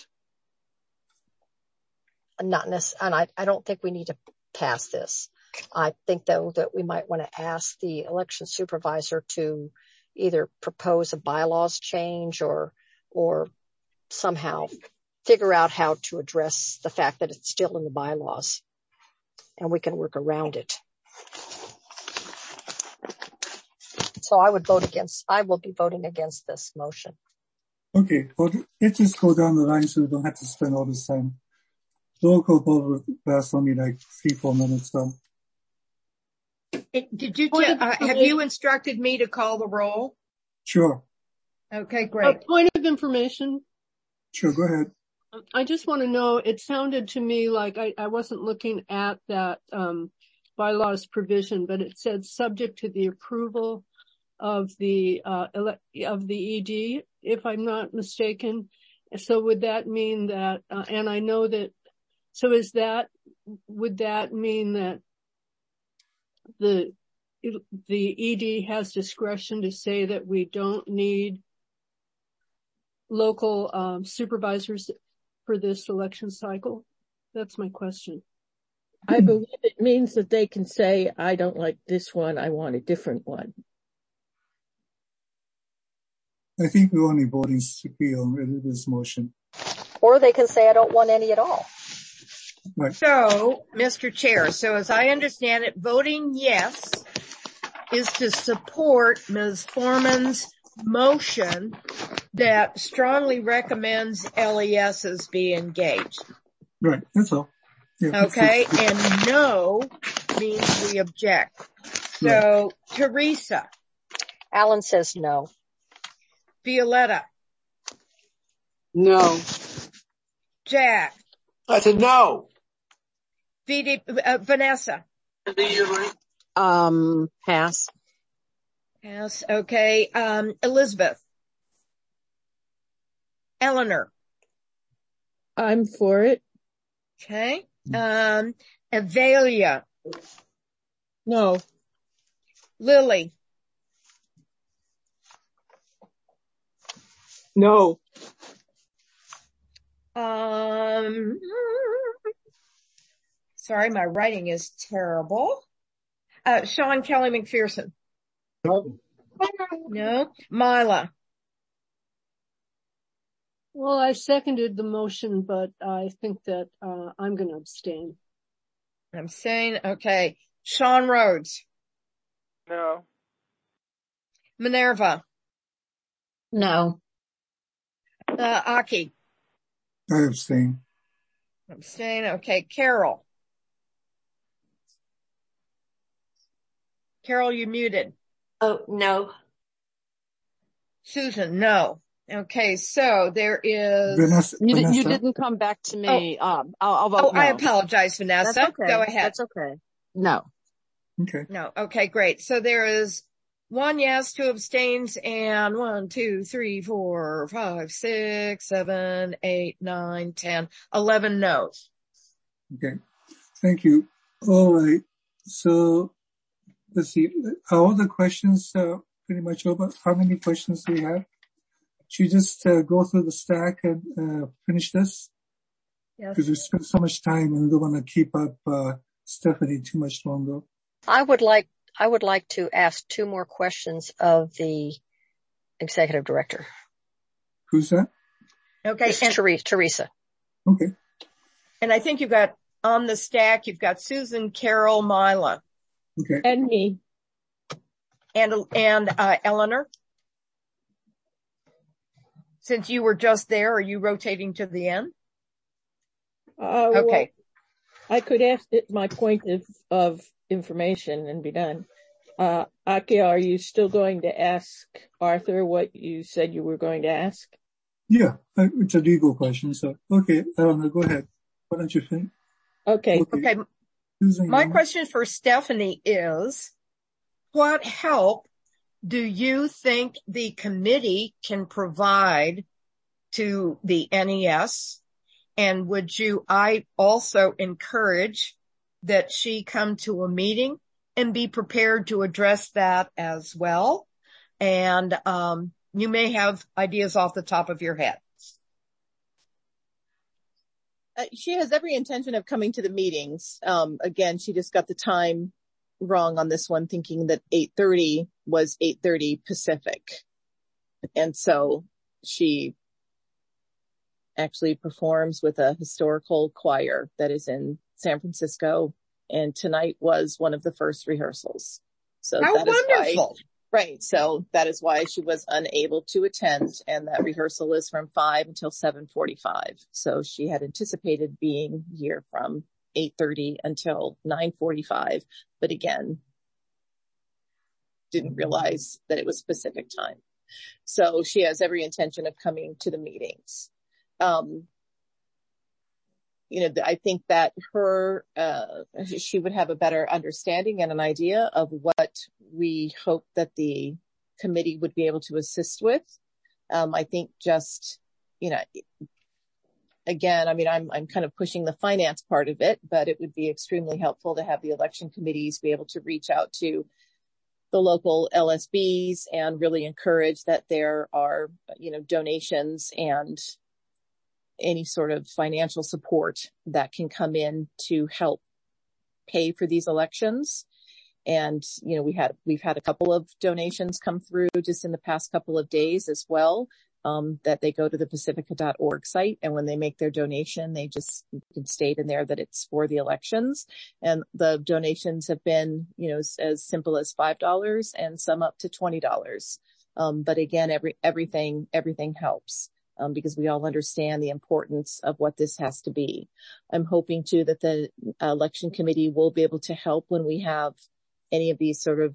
I don't think we need to pass this. I think though that we might want to ask the election supervisor to either propose a bylaws change or somehow figure out how to address the fact that it's still in the bylaws and we can work around it. So I will be voting against this motion.
Okay, well, let's just go down the line so we don't have to spend all this time. Local vote will last only like 3-4 minutes. So.
Did you have you instructed me to call the roll?
Sure.
Okay, great.
Point of information.
Sure, go ahead.
I just want to know, it sounded to me like I wasn't looking at that bylaws provision, but it said subject to the approval of the ED, if I'm not mistaken. So would that mean that, and I know that, so would that mean that the ED has discretion to say that we don't need local supervisors for this election cycle? That's my question.
I believe it means that they can say, I don't like this one, I want a different one.
I think we're only voting strictly on this motion.
Or they can say, I don't want any at all.
Right.
So, Mr. Chair, so as I understand it, voting yes is to support Ms. Foreman's motion that strongly recommends LESs be engaged.
Right, that's all. Yeah,
okay, and no means we object. So, right. Teresa.
Alan says no.
Violetta.
No.
Jack.
I said no.
Vanessa.
Pass.
Pass. Okay. Elizabeth. Eleanor.
I'm for it.
Okay. Avalia.
No.
Lily.
No.
Sorry, my writing is terrible. Sean Kelly McPherson.
No.
No. Mila.
Well, I seconded the motion, but I think that I'm going to abstain.
I'm saying, okay. Sean Rhodes.
No.
Minerva.
No.
Aki.
I abstain.
Abstain. Okay. Carol. Carol, you muted.
Oh, no.
Susan, no. Okay, so there is...
Vanessa. You didn't come back to me. I'll vote no.
I apologize, Vanessa.
That's okay.
Go ahead.
That's okay. No.
Okay.
No. Okay, great. So there is 1 yes, 2 abstains, and 1, 2, 3, 4, 5, 6, 7, 8, 9, 10, 11 no's.
Okay. Thank you. All right. So let's see. Are all the questions pretty much over? How many questions do we have? Should we just go through the stack and finish this?
Yes.
Because we spent so much time and we don't want to keep up Stephanie too much longer.
I would like to ask 2 more questions of the executive director.
Who's that?
Okay.
Teresa.
Okay.
And I think you've got on the stack, you've got Susan, Carol, Mila.
Okay.
And me.
And Eleanor. Since you were just there, are you rotating to the end? Okay.
Well, I could ask my point of information and be done. Aki, are you still going to ask Arthur what you said you were going to ask?
Yeah, it's a legal question. So, okay, Eleanor, go ahead. Why don't you think?
Okay.
My question for Stephanie is, what help do you think the committee can provide to the NES? And I also encourage that she come to a meeting and be prepared to address that as well. And, you may have ideas off the top of your head.
She has every intention of coming to the meetings. Again, she just got the time wrong on this one, thinking that 8:30 was 8:30 Pacific. And so she actually performs with a historical choir that is in San Francisco. And tonight was one of the first rehearsals. So
how wonderful.
Right. So that is why she was unable to attend. And that rehearsal is from 5 until 7:45. So she had anticipated being here from 8:30 until 9:45. But again, didn't realize that it was Pacific time. So she has every intention of coming to the meetings. I think that she would have a better understanding and an idea of what we hope that the committee would be able to assist with. I think just, again, I'm kind of pushing the finance part of it, but it would be extremely helpful to have the election committees be able to reach out to the local LSBs and really encourage that there are, donations and any sort of financial support that can come in to help pay for these elections. And, we've had a couple of donations come through just in the past couple of days as well, that they go to the pacifica.org site. And when they make their donation, they just can state in there that it's for the elections. And the donations have been, as simple as $5 and some up to $20. But again, everything helps. Because we all understand the importance of what this has to be. I'm hoping too that the election committee will be able to help when we have any of these sort of,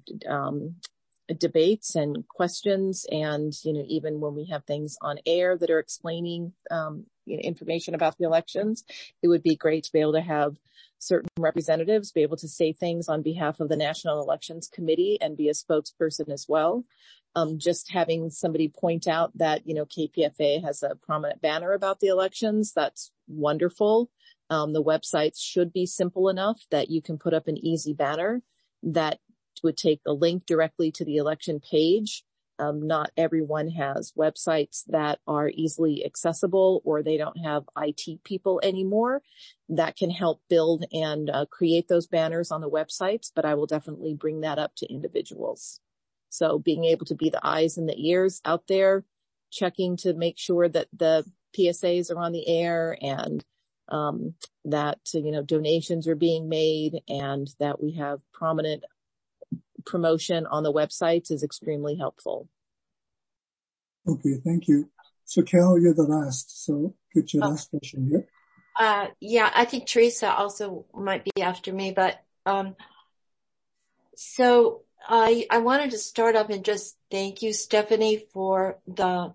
debates and questions, and, even when we have things on air that are explaining, information about the elections. It would be great to be able to have certain representatives be able to say things on behalf of the National Elections Committee and be a spokesperson as well. Just having somebody point out that, KPFA has a prominent banner about the elections, that's wonderful. The websites should be simple enough that you can put up an easy banner that would take a link directly to the election page. Not everyone has websites that are easily accessible, or they don't have IT people anymore that can help build and create those banners on the websites, but I will definitely bring that up to individuals. So being able to be the eyes and the ears out there, checking to make sure that the PSAs are on the air, and that, donations are being made, and that we have prominent promotion on the websites is extremely helpful.
Okay, thank you. So Carol, you're the last, so get your last question here.
Yeah, I think Teresa also might be after me, but so I wanted to start up and just thank you, Stephanie, for the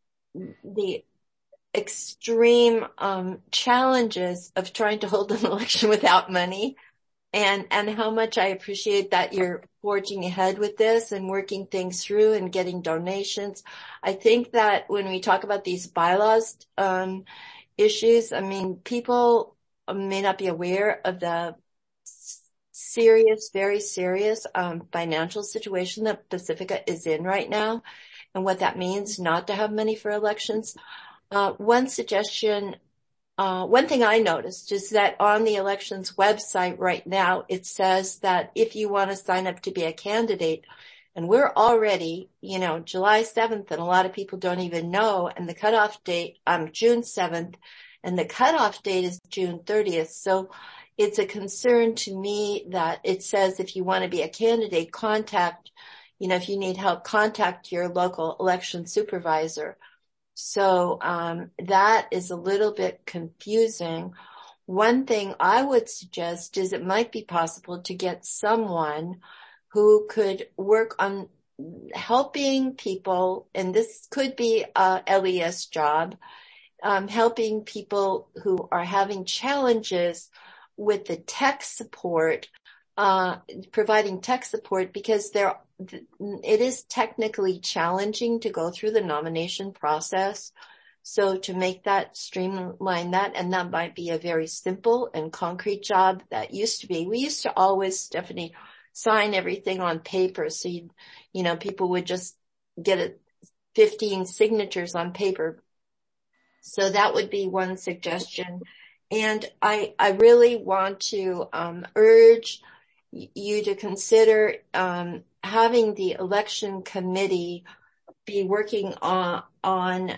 extreme challenges of trying to hold an election without money, and how much I appreciate that you're forging ahead with this and working things through and getting donations. I think that when we talk about these bylaws issues, people may not be aware of the very serious financial situation that Pacifica is in right now, and what that means not to have money for elections. One thing I noticed is that on the elections website right now, it says that if you want to sign up to be a candidate, and we're already, July 7th, and a lot of people don't even know, and the cutoff date, June 7th, and the cutoff date is June 30th. So it's a concern to me that it says if you want to be a candidate, if you need help, contact your local election supervisor. So that is a little bit confusing. One thing I would suggest is it might be possible to get someone who could work on helping people, and this could be a LES job, helping people who are having challenges with the tech support, providing tech support, because it is technically challenging to go through the nomination process. So to make that, streamline that, and that might be a very simple and concrete job that used to be. We used to always, Stephanie, sign everything on paper. So people would just get 15 signatures on paper. So that would be one suggestion. And I really want to urge you to consider having the election committee be working on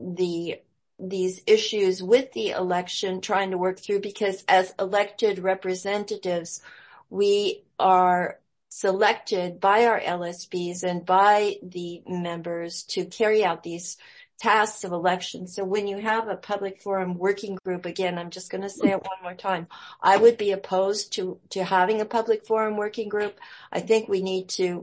these issues with the election, trying to work through, because as elected representatives, we are selected by our LSBs and by the members to carry out these tasks of election. So when you have a public forum working group, again, I'm just going to say it one more time, I would be opposed to having a public forum working group. I think we need to,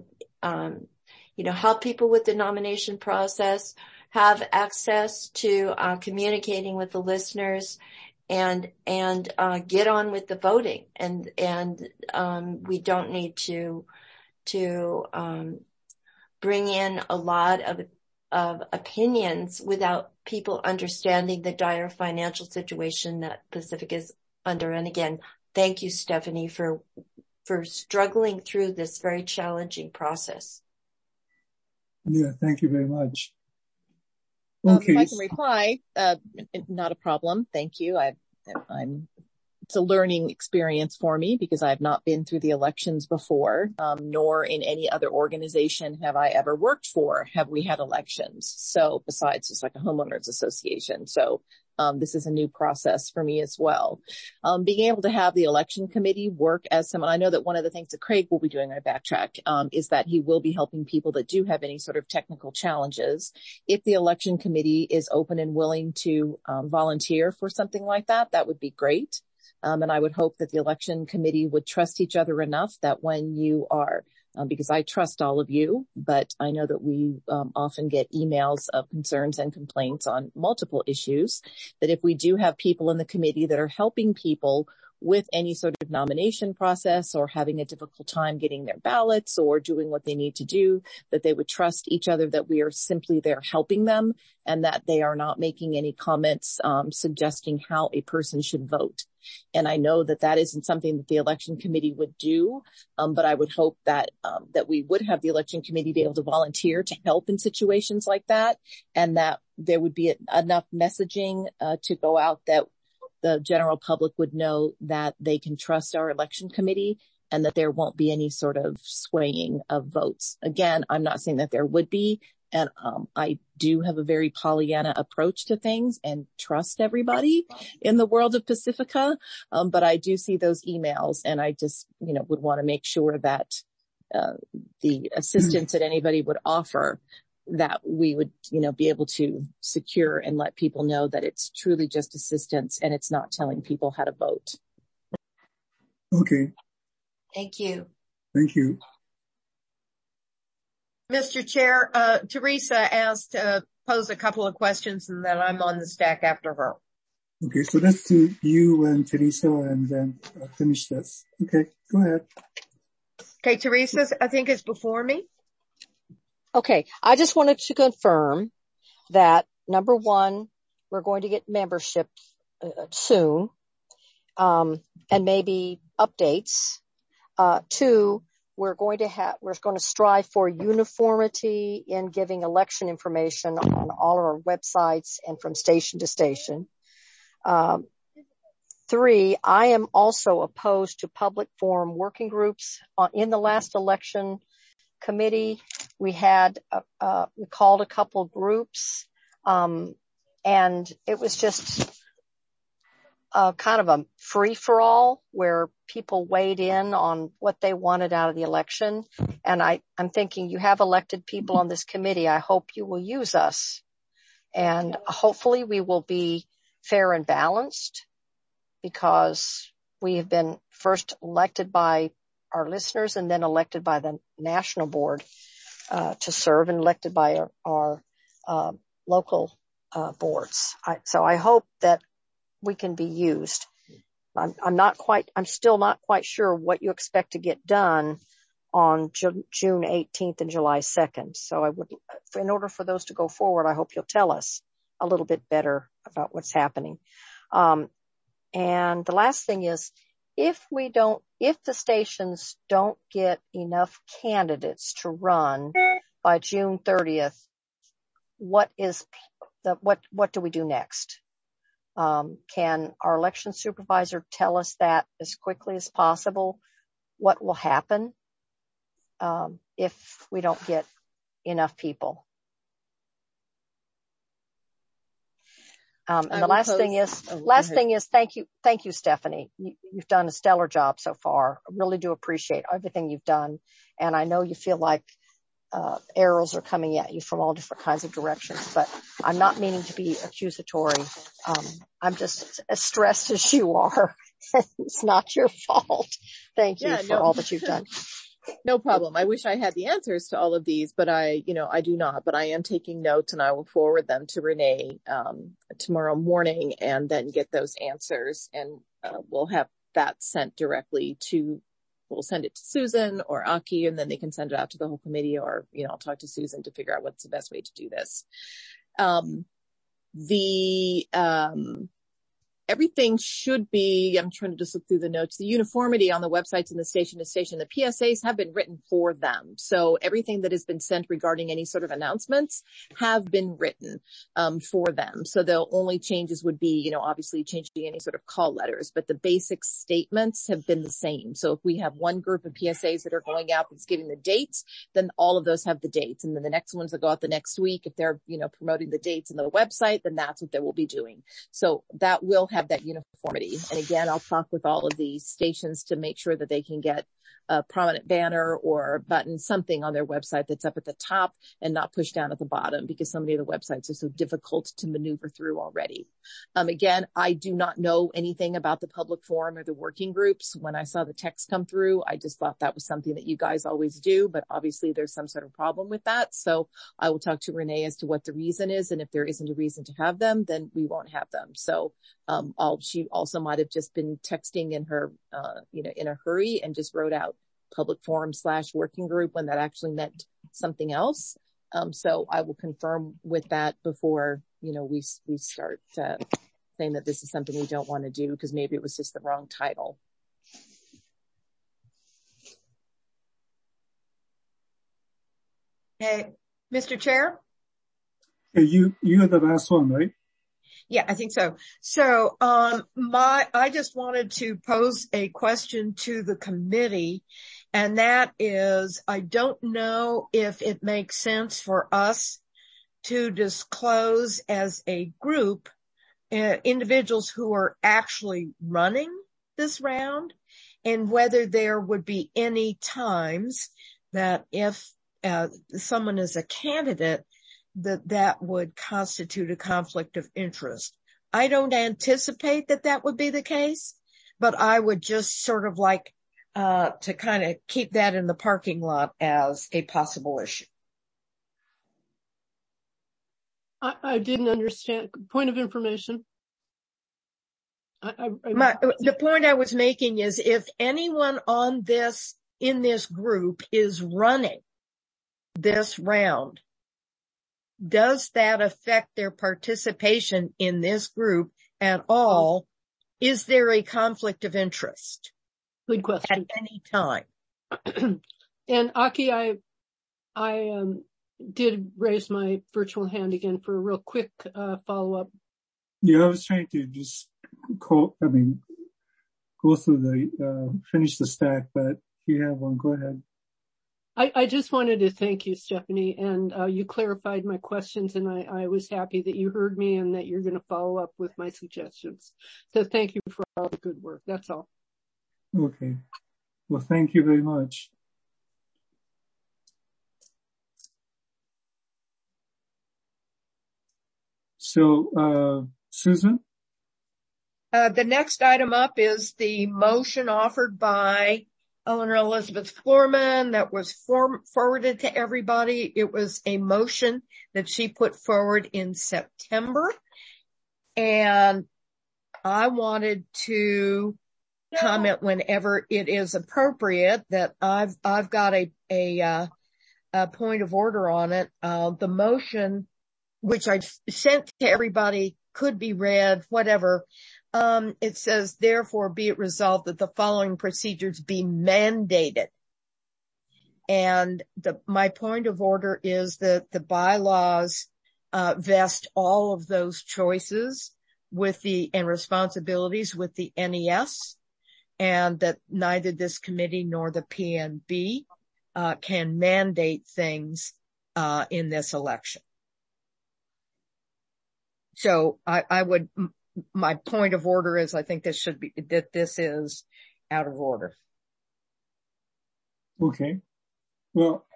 help people with the nomination process, have access to communicating with the listeners, and get on with the voting. And we don't need to bring in a lot of opinions without people understanding the dire financial situation that Pacifica is under. And again, thank you, Stephanie, for struggling through this very challenging process.
Yeah, thank you very much. Okay.
If I can reply, not a problem. Thank you. I'm it's a learning experience for me because I've not been through the elections before, nor in any other organization have I ever worked for have we had elections. So besides just like a homeowners association. So this is a new process for me as well. Being able to have the election committee work as someone, I know that one of the things that Craig will be doing, I backtrack, is that he will be helping people that do have any sort of technical challenges. If the election committee is open and willing to volunteer for something like that, that would be great. And I would hope that the election committee would trust each other enough that when you are, because I trust all of you, but I know that we often get emails of concerns and complaints on multiple issues, that if we do have people in the committee that are helping people with any sort of nomination process or having a difficult time getting their ballots or doing what they need to do, that they would trust each other, that we are simply there helping them and that they are not making any comments suggesting how a person should vote. And I know that that isn't something that the election committee would do, but I would hope that that we would have the election committee be able to volunteer to help in situations like that, and that there would be enough messaging to go out that the general public would know that they can trust our election committee and that there won't be any sort of swaying of votes. Again, I'm not saying that there would be. And I do have a very Pollyanna approach to things and trust everybody in the world of Pacifica. But I do see those emails and I just, would want to make sure that the assistance that anybody would offer, that we would, be able to secure and let people know that it's truly just assistance and it's not telling people how to vote.
Okay.
Thank you.
Thank you.
Mr. Chair, Teresa asked to pose a couple of questions and then I'm on the stack after her.
Okay, so let's do you and Teresa and then finish this. Okay, go ahead.
Okay, Teresa, I think it's before me.
Okay, I just wanted to confirm that number one, we're going to get membership soon, and maybe updates. Two, we're going to strive for uniformity in giving election information on all of our websites and from station to station. Three, I am also opposed to public forum working groups. In the last election committee, we called a couple groups, and it was just kind of a free-for-all where people weighed in on what they wanted out of the election. And I'm thinking, you have elected people on this committee. I hope you will use us. And hopefully we will be fair and balanced because we have been first elected by our listeners and then elected by the national board to serve and elected by our local boards. So I hope that we can be used. I'm still not quite sure what you expect to get done on June 18th and July 2nd. So in order for those to go forward, I hope you'll tell us a little bit better about what's happening. And the last thing is, if the stations don't get enough candidates to run by June 30th, what do we do next? Can our election supervisor tell us that as quickly as possible? What will happen if we don't get enough people? And the last thing is, thank you, Stephanie. You've done a stellar job so far. I really do appreciate everything you've done. And I know you feel like arrows are coming at you from all different kinds of directions, but I'm not meaning to be accusatory. I'm just as stressed as you are. It's not your fault. Thank you for all that you've done.
No problem. I wish I had the answers to all of these, but I do not, but I am taking notes and I will forward them to Renee, tomorrow morning and then get those answers and, we'll have that sent directly we'll send it to Susan or Aki and then they can send it out to the whole committee or, I'll talk to Susan to figure out what's the best way to do this. everything should be, I'm trying to just look through the notes, the uniformity on the websites and the station to station, the PSAs have been written for them. So everything that has been sent regarding any sort of announcements have been written for them. So the only changes would be, obviously changing any sort of call letters, but the basic statements have been the same. So if we have one group of PSAs that are going out that's giving the dates, then all of those have the dates. And then the next ones that go out the next week, if they're, promoting the dates in the website, then that's what they will be doing. So that will have that uniformity. And again, I'll talk with all of these stations to make sure that they can get a prominent banner or button, something on their website that's up at the top and not pushed down at the bottom, because so many of the websites are so difficult to maneuver through already. Again, I do not know anything about the public forum or the working groups. When I saw the text come through, I just thought that was something that you guys always do, but obviously there's some sort of problem with that. So I will talk to Renee as to what the reason is. And if there isn't a reason to have them, then we won't have them. So she also might have just been texting in her, in a hurry and just wrote out public forum / working group when that actually meant something else. So I will confirm with that before, we start saying that this is something we don't want to do, because maybe it was just the wrong title.
Hey, Mr. Chair?
You are the last one, right?
Yeah, I think so. So, I just wanted to pose a question to the committee, and that is, I don't know if it makes sense for us to disclose as a group, individuals who are actually running this round, and whether there would be any times that if someone is a candidate, that would constitute a conflict of interest. I don't anticipate that would be the case, but I would just sort of like to kind of keep that in the parking lot as a possible issue.
I didn't understand. Point of information.
The point I was making is, if anyone in this group is running this round, does that affect their participation in this group at all? Is there a conflict of interest?
Good question.
At any time.
And Aki, I did raise my virtual hand again for a real quick follow-up.
Yeah, I was trying to just go through finish the stack, but if you have one, go ahead.
I just wanted to thank you, Stephanie, and you clarified my questions, and I was happy that you heard me and that you're going to follow up with my suggestions. So thank you for all the good work. That's all.
Okay. Well, thank you very much. So, Susan?
The next item up is the motion offered by Eleanor Elizabeth Foreman that was forwarded to everybody. It was a motion that she put forward in September, and I wanted to comment whenever it is appropriate that I've got a point of order on it. The motion, which I sent to everybody, could be read, whatever. It says, therefore, be it resolved that the following procedures be mandated. And my point of order is that the bylaws vest all of those choices and responsibilities with the NES, and that neither this committee nor the PNB can mandate things in this election. So my point of order is, I think this is out of order.
Okay. Well,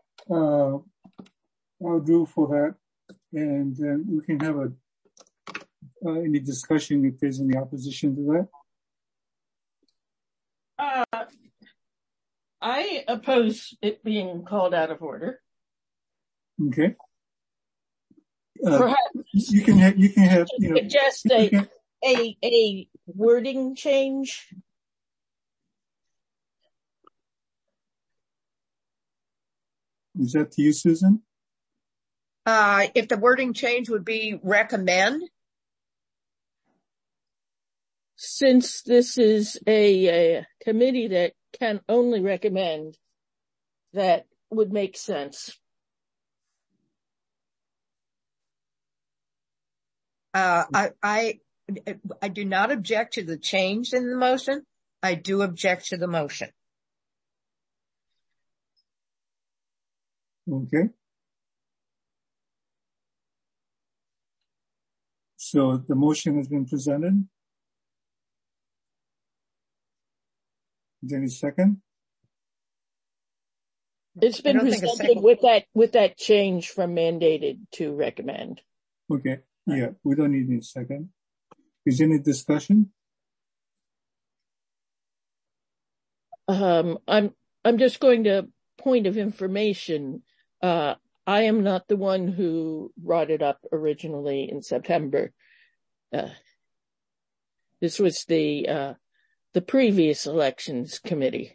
I'll do for that, and then we can have any discussion if there's any opposition to that.
I oppose it being called out of order.
Okay.
Perhaps
you can have
suggest a wording change.
Is that to you, Susan?
If the wording change would be recommend.
since this is a committee that can only recommend, that would make sense.
I do not object to the change in the motion. I do object to the motion.
Okay. So the motion has been presented. Is there any second?
It's been presented with that change from mandated to recommend.
Okay. Yeah, we don't need any second. Is there any discussion?
I'm just going to point of information. I am not the one who brought it up originally in September. This was the previous elections committee.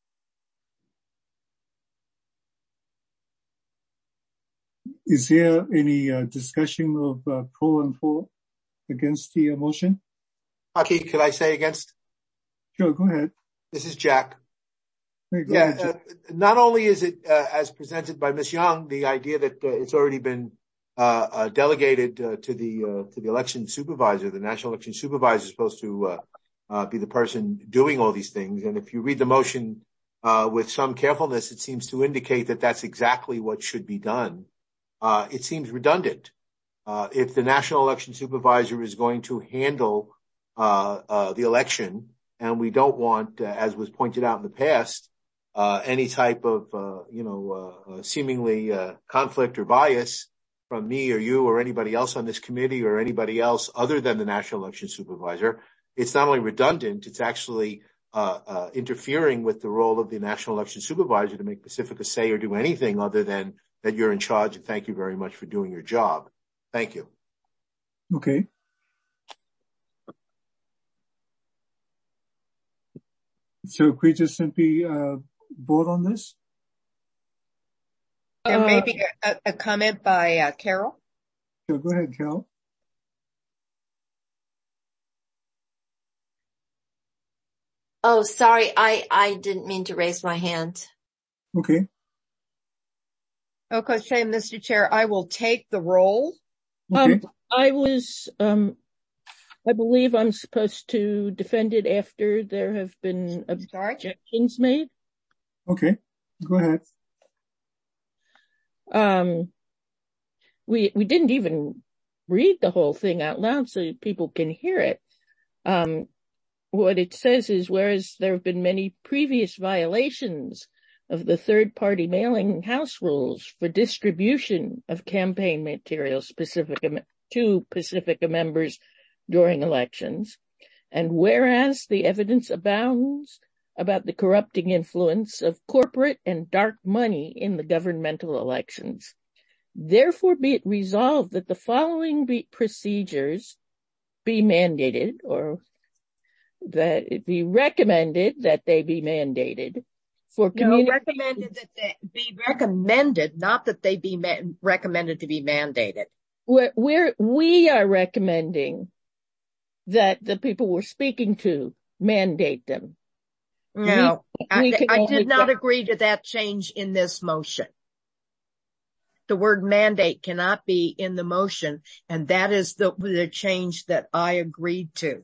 Is there any discussion of pro and pro against the motion?
Aki, could I say against?
Sure, go ahead.
This is Jack.
Hey, go ahead, Jack.
Not only is it, as presented by Ms. Young, the idea that it's already been delegated to the election supervisor, the national election supervisor is supposed to be the person doing all these things. And if you read the motion with some carefulness, it seems to indicate that that's exactly what should be done. It seems redundant. If the national election supervisor is going to handle the election, and we don't want, as was pointed out in the past, any type of seemingly conflict or bias from me or you or anybody else on this committee or anybody else other than the national election supervisor, it's not only redundant, it's actually interfering with the role of the national election supervisor to make Pacifica say or do anything other than that you're in charge, and thank you very much for doing your job. Thank you.
Okay. So could we just simply vote on this?
There may be a comment by Carol.
So go ahead, Carol.
Oh, sorry. I didn't mean to raise my hand.
Okay.
Okay, Mr. Chair, I will take the roll.
Okay.
I believe I'm supposed to defend it after there have been objections made.
Okay, go ahead.
We didn't even read the whole thing out loud so people can hear it. What it says is, whereas there have been many previous violations of the third-party mailing house rules for distribution of campaign materials to Pacifica members during elections, and whereas the evidence abounds about the corrupting influence of corporate and dark money in the governmental elections, therefore be it resolved that the following procedures be mandated, or that it be recommended that they be mandated for
recommended that they be recommended, not that they be recommended to be mandated.
We are recommending that the people we're speaking to mandate them.
No, I did not agree to that change in this motion. The word mandate cannot be in the motion, and that is the change that I agreed to.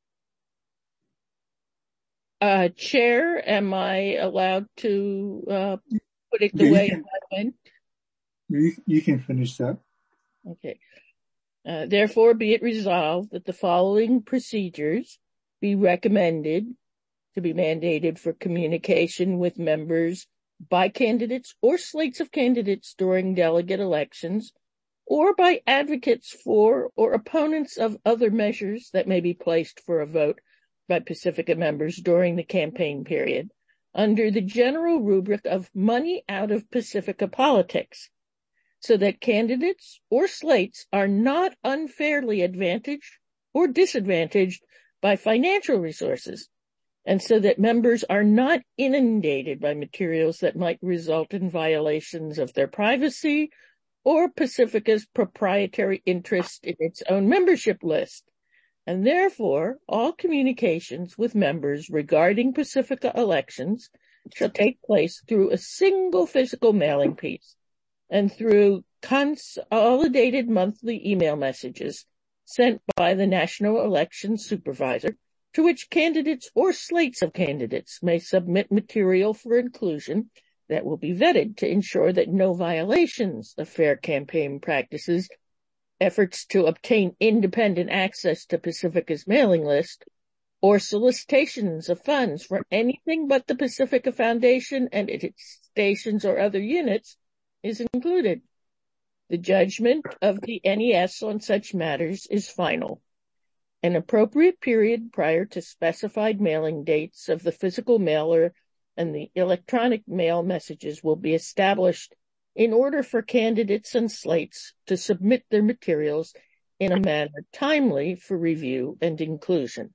Chair, am I allowed to put it the way I went?
You can finish that.
Okay. Therefore, be it resolved that the following procedures be recommended to be mandated for communication with members by candidates or slates of candidates during delegate elections, or by advocates for or opponents of other measures that may be placed for a vote by Pacifica members during the campaign period, under the general rubric of money out of Pacifica politics, so that candidates or slates are not unfairly advantaged or disadvantaged by financial resources, and so that members are not inundated by materials that might result in violations of their privacy or Pacifica's proprietary interest in its own membership list, and therefore all communications with members regarding Pacifica elections shall take place through a single physical mailing piece and through consolidated monthly email messages sent by the National Election Supervisor, to which candidates or slates of candidates may submit material for inclusion that will be vetted to ensure that no violations of fair campaign practices, efforts to obtain independent access to Pacifica's mailing list, or solicitations of funds for anything but the Pacifica Foundation and its stations or other units is included. The judgment of the NES on such matters is final. An appropriate period prior to specified mailing dates of the physical mailer and the electronic mail messages will be established in order for candidates and slates to submit their materials in a manner timely for review and inclusion.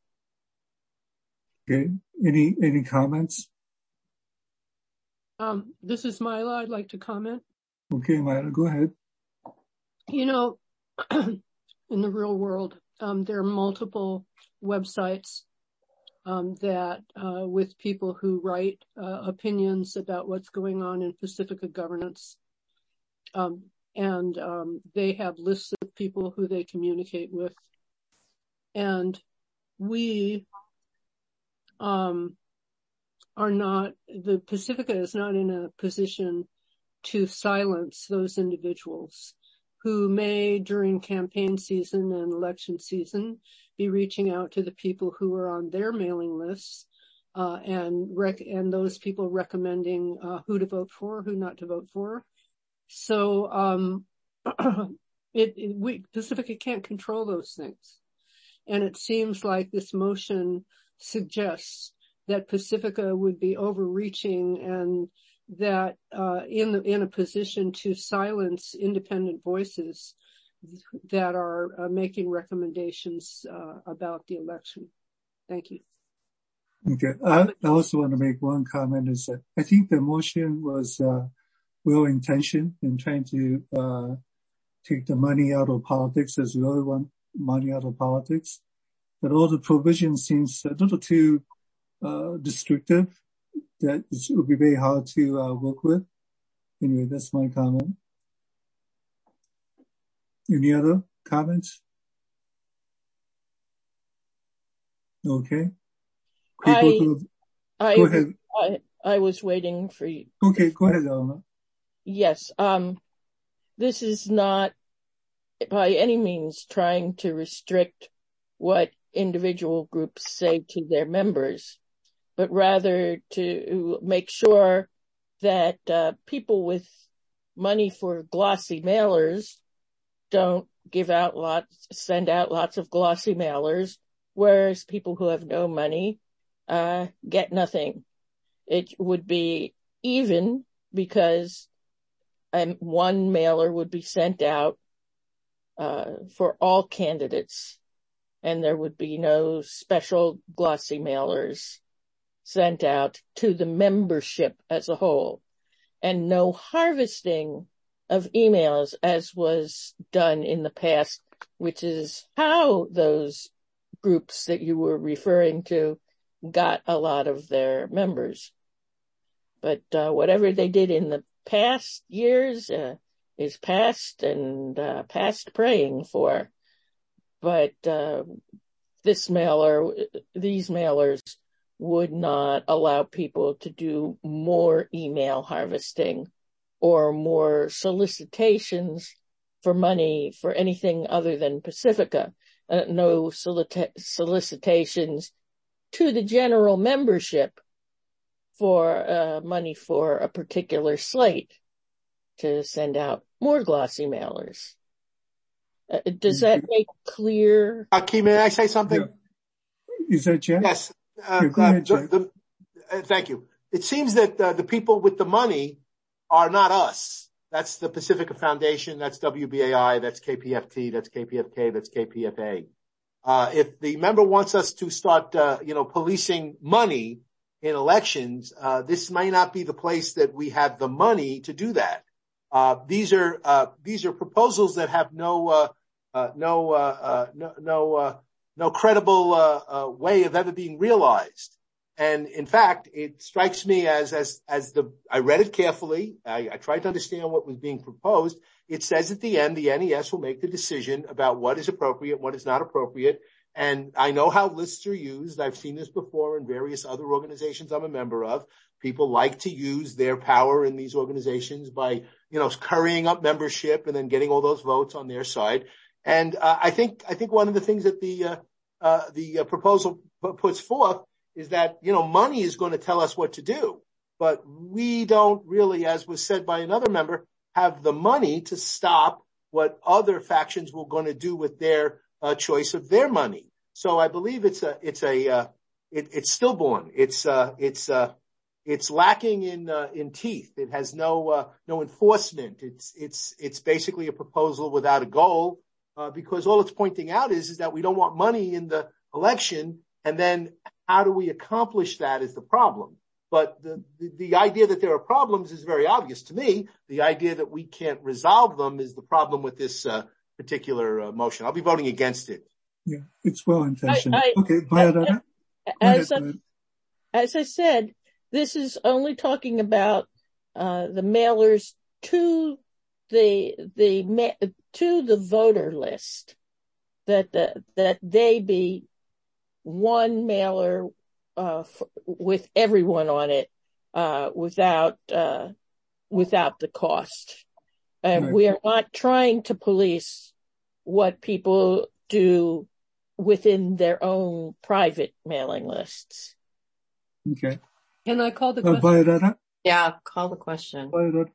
Okay. Any comments?
This is Myla. I'd like to comment.
Okay, Myla, go ahead.
You know, in the real world, there are multiple websites that with people who write opinions about what's going on in Pacifica governance. And they have lists of people who they communicate with. And we the Pacifica is not in a position to silence those individuals who may, during campaign season and election season, be reaching out to the people who are on their mailing lists, and those people recommending who to vote for, who not to vote for. So Pacifica can't control those things. And it seems like this motion suggests that Pacifica would be overreaching and that in a position to silence independent voices that are making recommendations about the election. Thank you.
Okay. I also want to make one comment is that I think the motion was well-intentioned in trying to take the money out of politics, as we all want money out of politics. But all the provisions seems a little too restrictive, that it would be very hard to work with. Anyway, that's my comment. Any other comments? Okay. Go ahead.
I was waiting for you.
Okay, go ahead, Elena.
Yes. This is not by any means trying to restrict what individual groups say to their members, but rather to make sure that people with money for glossy mailers don't send out lots of glossy mailers, whereas people who have no money get nothing. It would be even because one mailer would be sent out for all candidates, and there would be no special glossy mailers sent out to the membership as a whole, and no harvesting of emails as was done in the past, which is how those groups that you were referring to got a lot of their members. But whatever they did in the past years is past and past praying for. But these mailers would not allow people to do more email harvesting or more solicitations for money for anything other than Pacifica. No solicitations to the general membership for money for a particular slate to send out more glossy mailers. Does that make clear?
Key, may I say something?
Yeah. Is that Jack?
Yes.
Go ahead, Jack.
Thank you. It seems that the people with the money are not us. That's the Pacifica Foundation. That's WBAI. That's KPFT. That's KPFK. That's KPFA. If the member wants us to start, policing money in elections, this may not be the place that we have the money to do that. These are proposals that have no no credible way of ever being realized. And in fact, it strikes me I read it carefully. I tried to understand what was being proposed. It says at the end, the NES will make the decision about what is appropriate, what is not appropriate. And I know how lists are used. I've seen this before in various other organizations I'm a member of. People like to use their power in these organizations by, currying up membership and then getting all those votes on their side. And I think one of the things that the proposal puts forth is that, money is going to tell us what to do, but we don't really, as was said by another member, have the money to stop what other factions were going to do with their choice of their money. So I believe it's stillborn. It's lacking in teeth. It has no enforcement. It's basically a proposal without a goal, because all it's pointing out is that we don't want money in the election, and then how do we accomplish that is the problem. But the idea that there are problems is very obvious to me. The idea that we can't resolve them is the problem with this particular motion. I'll be voting against it.
Yeah, it's well intentioned. Okay,
as I said, this is only talking about the mailers to the voter list, that they be one mailer with everyone on it, without the cost.
Right.
We are not trying to police what people do within their own private mailing lists.
Okay.
Can I call the question?
Violetta?
Yeah, call the question.
Violetta?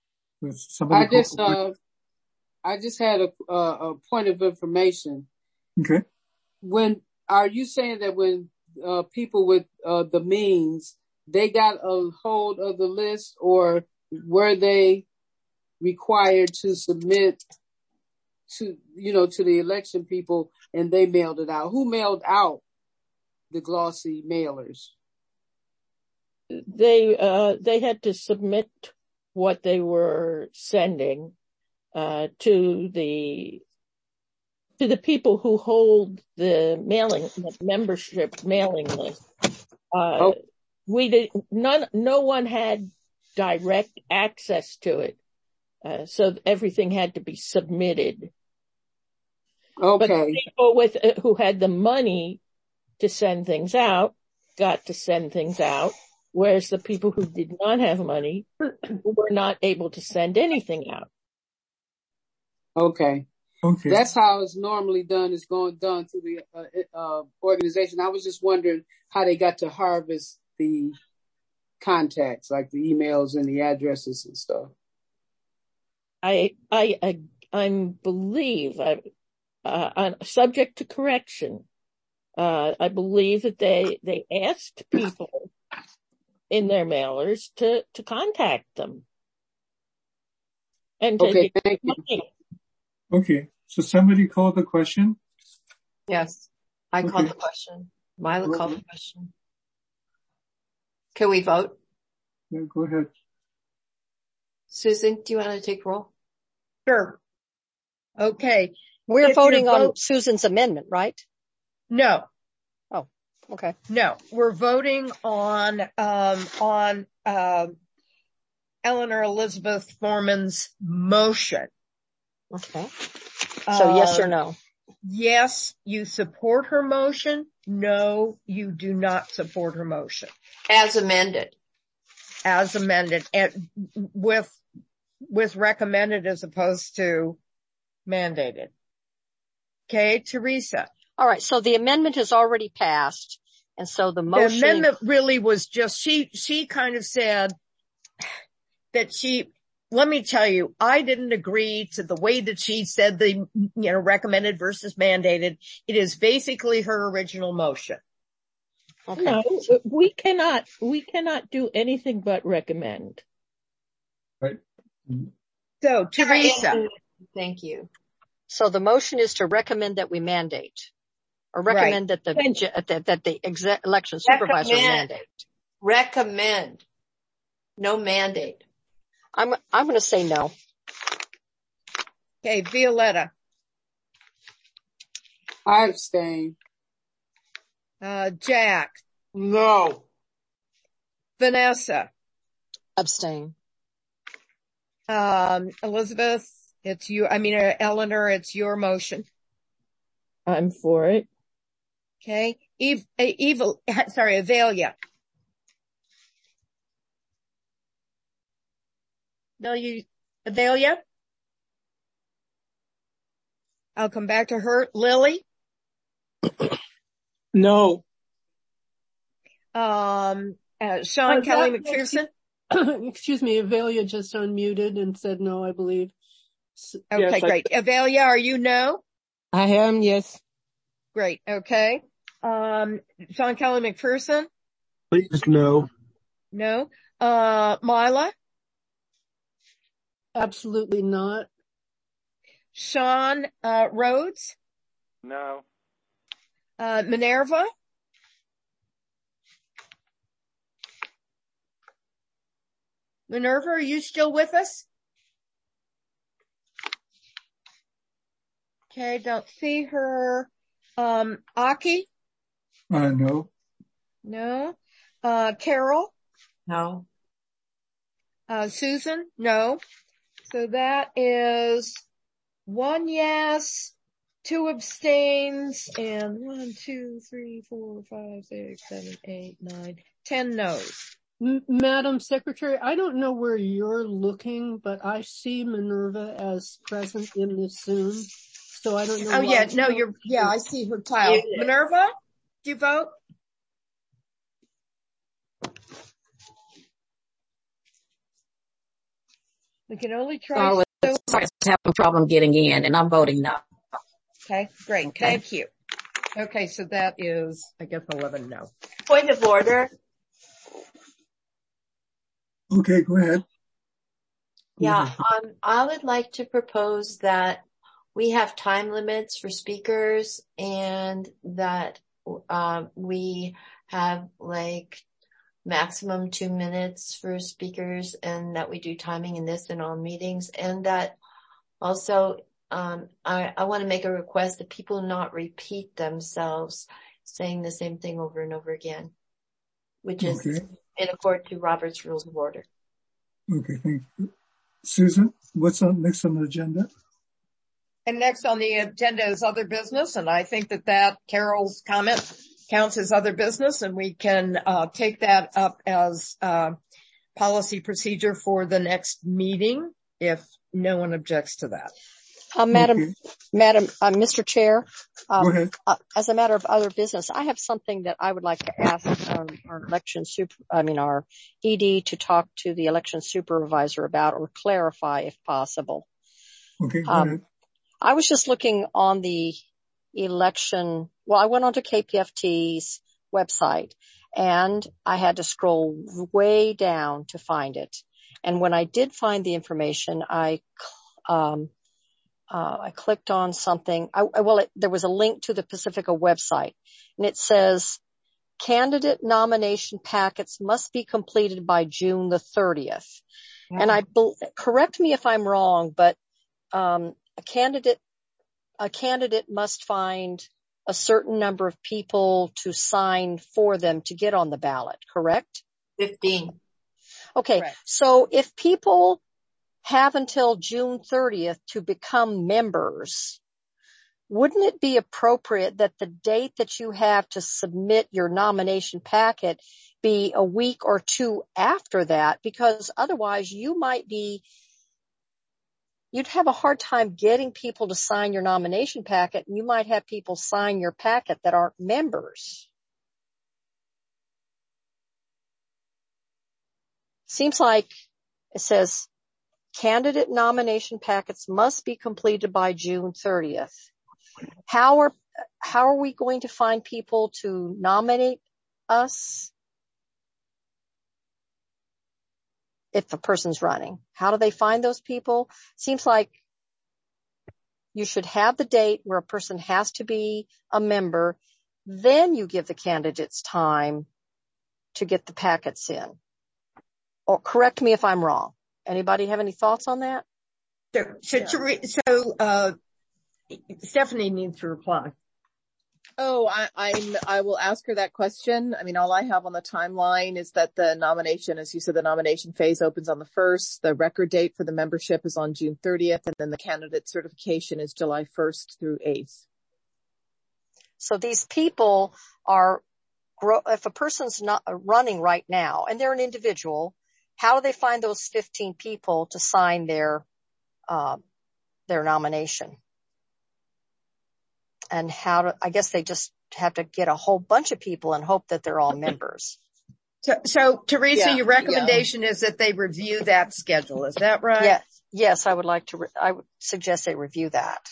I just had a point of information.
Okay.
Are you saying that when people with the means, they got a hold of the list, or were they required to submit to the election people and they mailed it out? Who mailed out the glossy mailers?
They had to submit what they were sending to the people who hold the membership mailing list. No one had direct access to it. So everything had to be submitted.
Okay.
But people who had the money to send things out got to send things out, whereas the people who did not have money were not able to send anything out.
Okay. That's how it's normally done. It's done through the organization. I was just wondering how they got to harvest the contacts, like the emails and the addresses and stuff.
I believe, subject to correction, I believe that they asked people in their mailers to contact them. And
okay, thank you.
Okay, so somebody called the question?
Yes, I called the question. Mila called the question. Can we vote?
Yeah, go ahead.
Susan, do you want to take roll?
Sure. Okay.
We're voting on Susan's amendment, right?
No.
Oh, okay.
No, we're voting on Eleanor Elizabeth Foreman's motion.
Okay. So yes or no?
Yes, you support her motion. No, you do not support her motion.
As amended.
As amended, and with recommended as opposed to mandated. Okay, Teresa.
All right. So the amendment has already passed. And so the motion.
The amendment really was just, she kind of said that let me tell you, I didn't agree to the way that she said the, recommended versus mandated. It is basically her original motion.
Okay. No, we cannot do anything but recommend.
Right.
So, Teresa.
Thank you.
So the motion is to recommend that we mandate, or recommend that the election supervisor mandate.
Recommend. No mandate.
I'm going to say no.
Okay, Violetta.
I abstain.
Jack.
No.
Vanessa.
Abstain.
Elizabeth, it's you. Eleanor, it's your motion.
I'm for it.
Okay. Avelia. Avelia? I'll come back to her. Lily?
No.
Sean Kelly McPherson?
Excuse me, Avelia just unmuted and said no, I believe.
Okay, yes, great. Avelia, are you no?
I am, yes.
Great, okay. Sean Kelly McPherson?
Please, no.
No. Mila?
Absolutely not.
Sean Rhodes?
No.
Minerva? Minerva, are you still with us? Okay, don't see her. Aki?
No.
No. Carol?
No.
Susan? No. So that is 1 yes, 2 abstains, and 1, 2, 3, 4, 5, 6, 7, 8, 9, 10 no's.
Madam Secretary, I don't know where you're looking, but I see Minerva as present in this Zoom. So I don't know.
Oh yeah, no, I see her tile. Minerva, do you vote? We can only try.
Sorry, I have a problem getting in, and I'm voting no.
Okay, great. Okay. Thank you. Okay, so that is, I guess, 11 no.
Point of order.
Okay, go ahead.
Yeah, I would like to propose that we have time limits for speakers and that we have like maximum 2 minutes for speakers and that we do timing in this in all meetings, and that also I want to make a request that people not repeat themselves saying the same thing over and over again, which is in accord to Robert's Rules of Order.
Okay, thank you. Susan, what's next on the agenda?
And next on the agenda is other business, and I think that Carol's comment counts as other business, and we can take that up as policy procedure for the next meeting if no one objects to that.
Mr. Chair,
go ahead.
As a matter of other business, I have something that I would like to ask our ED to talk to the election supervisor about or clarify if possible.
Okay, go ahead.
I was just looking on the election. Well, I went onto KPFT's website and I had to scroll way down to find it. And when I did find the information, I clicked on something. There was a link to the Pacifica website, and it says candidate nomination packets must be completed by June the 30th. Yeah. And correct me if I'm wrong, but a candidate must find a certain number of people to sign for them to get on the ballot, correct?
15.
Okay. Correct. So if people have until June 30th to become members, wouldn't it be appropriate that the date that you have to submit your nomination packet be a week or two after that? Because otherwise you'd have a hard time getting people to sign your nomination packet, and you might have people sign your packet that aren't members. Seems like it says candidate nomination packets must be completed by June 30th. How are we going to find people to nominate us if a person's running? How do they find those people? Seems like you should have the date where a person has to be a member. Then you give the candidates time to get the packets in. Or correct me if I'm wrong. Anybody have any thoughts on that?
So Stephanie needs to reply.
Oh, I will ask her that question. I mean, all I have on the timeline is that the nomination, as you said, the nomination phase opens on the 1st. The record date for the membership is on June 30th, and then the candidate certification is July 1st through 8th.
So these people are, if a person's not running right now and they're an individual, how do they find those 15 people to sign their nomination? And I guess they just have to get a whole bunch of people and hope that they're all members.
So Teresa, your recommendation is that they review that schedule. Is that right?
Yeah. Yes, I would suggest they review that.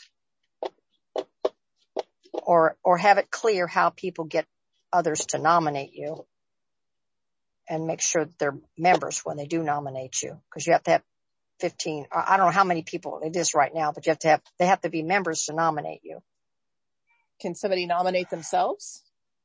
Or have it clear how people get others to nominate you and make sure that they're members when they do nominate you. Because you have to have 15, I don't know how many people it is right now, but they have to be members to nominate you.
Can somebody nominate themselves?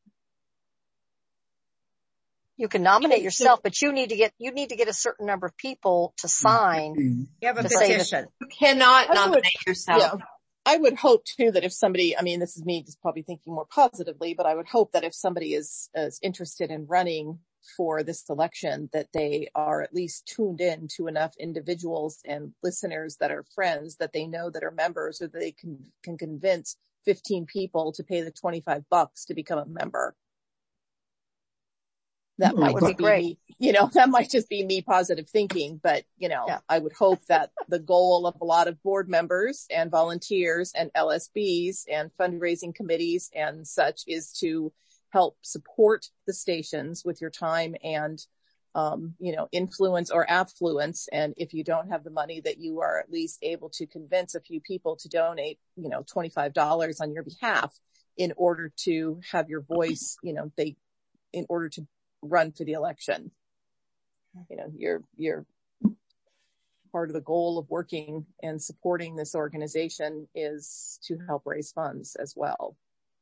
You can nominate yourself, but you need to get a certain number of people to sign.
You have a petition.
You cannot nominate yourself.
Yeah. I would hope too that if somebody, I mean, this is me just probably thinking more positively, but I would hope that if somebody is interested in running for this election, that they are at least tuned in to enough individuals and listeners that are friends that they know that are members, or that they can convince 15 people to pay the $25 to become a member. That might be great. That might just be me positive thinking, but I would hope that the goal of a lot of board members and volunteers and LSBs and fundraising committees and such is to help support the stations with your time and, influence or affluence. And if you don't have the money, that you are at least able to convince a few people to donate, $25 on your behalf in order to have your voice, in order to run for the election. You're part of the goal of working and supporting this organization is to help raise funds as well.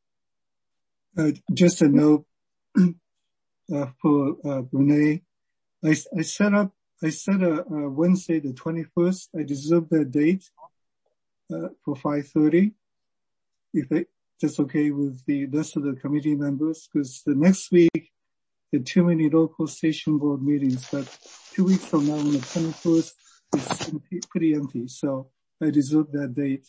Just a note for Renee. I set a Wednesday the 21st. I reserved that date for 5:30. If that's okay with the rest of the committee members, because the next week there are too many local station board meetings. But 2 weeks from now, on the 21st, it's pretty empty. So I reserved that date.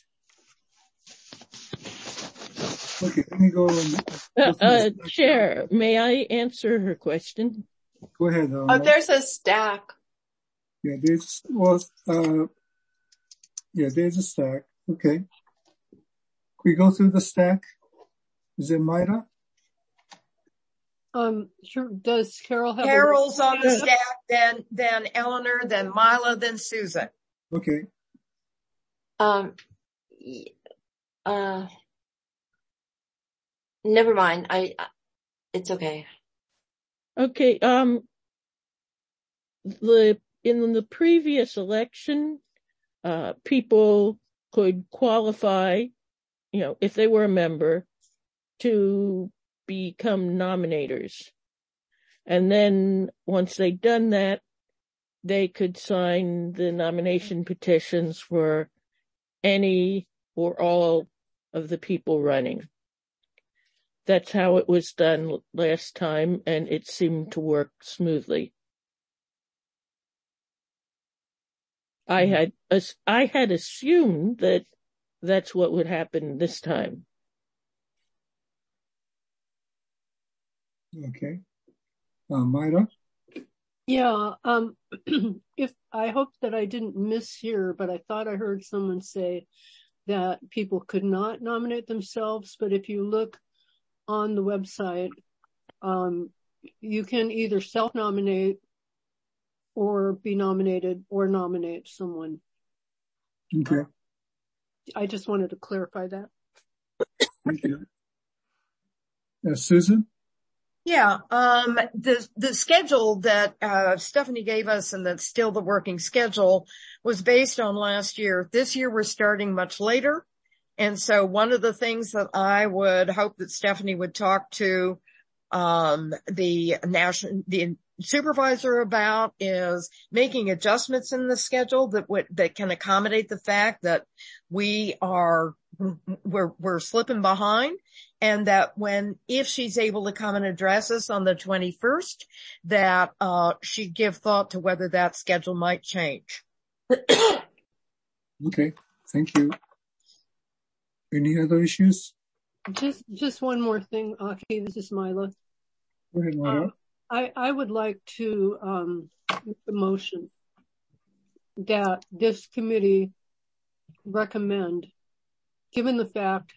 Okay, let me go on.
Chair, may I answer her question?
Go ahead.
There's a stack.
Yeah, there's a stack. Okay. Can we go through the stack? Is it Myra?
Sure. Does Carol have
Carol's on the stack, then Eleanor, then Mila, then Susan.
Okay.
Never mind. It's okay.
Okay. In the previous election, people could qualify, if they were a member, to become nominators. And then once they'd done that, they could sign the nomination petitions for any or all of the people running. That's how it was done last time, and it seemed to work smoothly. I had assumed that that's what would happen this time.
Okay. Myra?
Yeah. If I hope that I didn't mishear, but I thought I heard someone say that people could not nominate themselves. But if you look on the website, you can either self-nominate or be nominated or nominate someone.
Okay.
I just wanted to clarify that.
Thank you. Susan?
Yeah, the schedule that Stephanie gave us, and that's still the working schedule, was based on last year. This year we're starting much later. And so one of the things that I would hope that Stephanie would talk to the supervisor about is making adjustments in the schedule that can accommodate the fact that we are we're slipping behind, and that if she's able to come and address us on the 21st, that she'd give thought to whether that schedule might change.
Okay, thank you. Any other issues?
Just one more thing, Aki. This is Mila.
Go ahead, Mila.
I would like to make a motion that this committee recommend, given the fact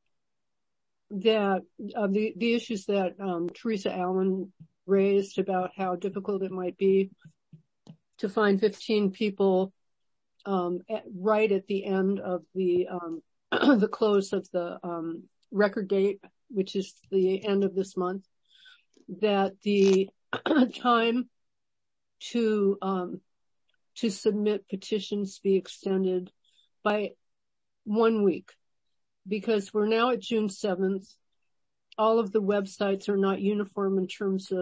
that the issues that Teresa Allen raised about how difficult it might be to find 15 people right at the end of the the close of the record date, which is the end of this month, that the time to submit petitions be extended by 1 week, because we're now at June 7th. All of the websites are not uniform in terms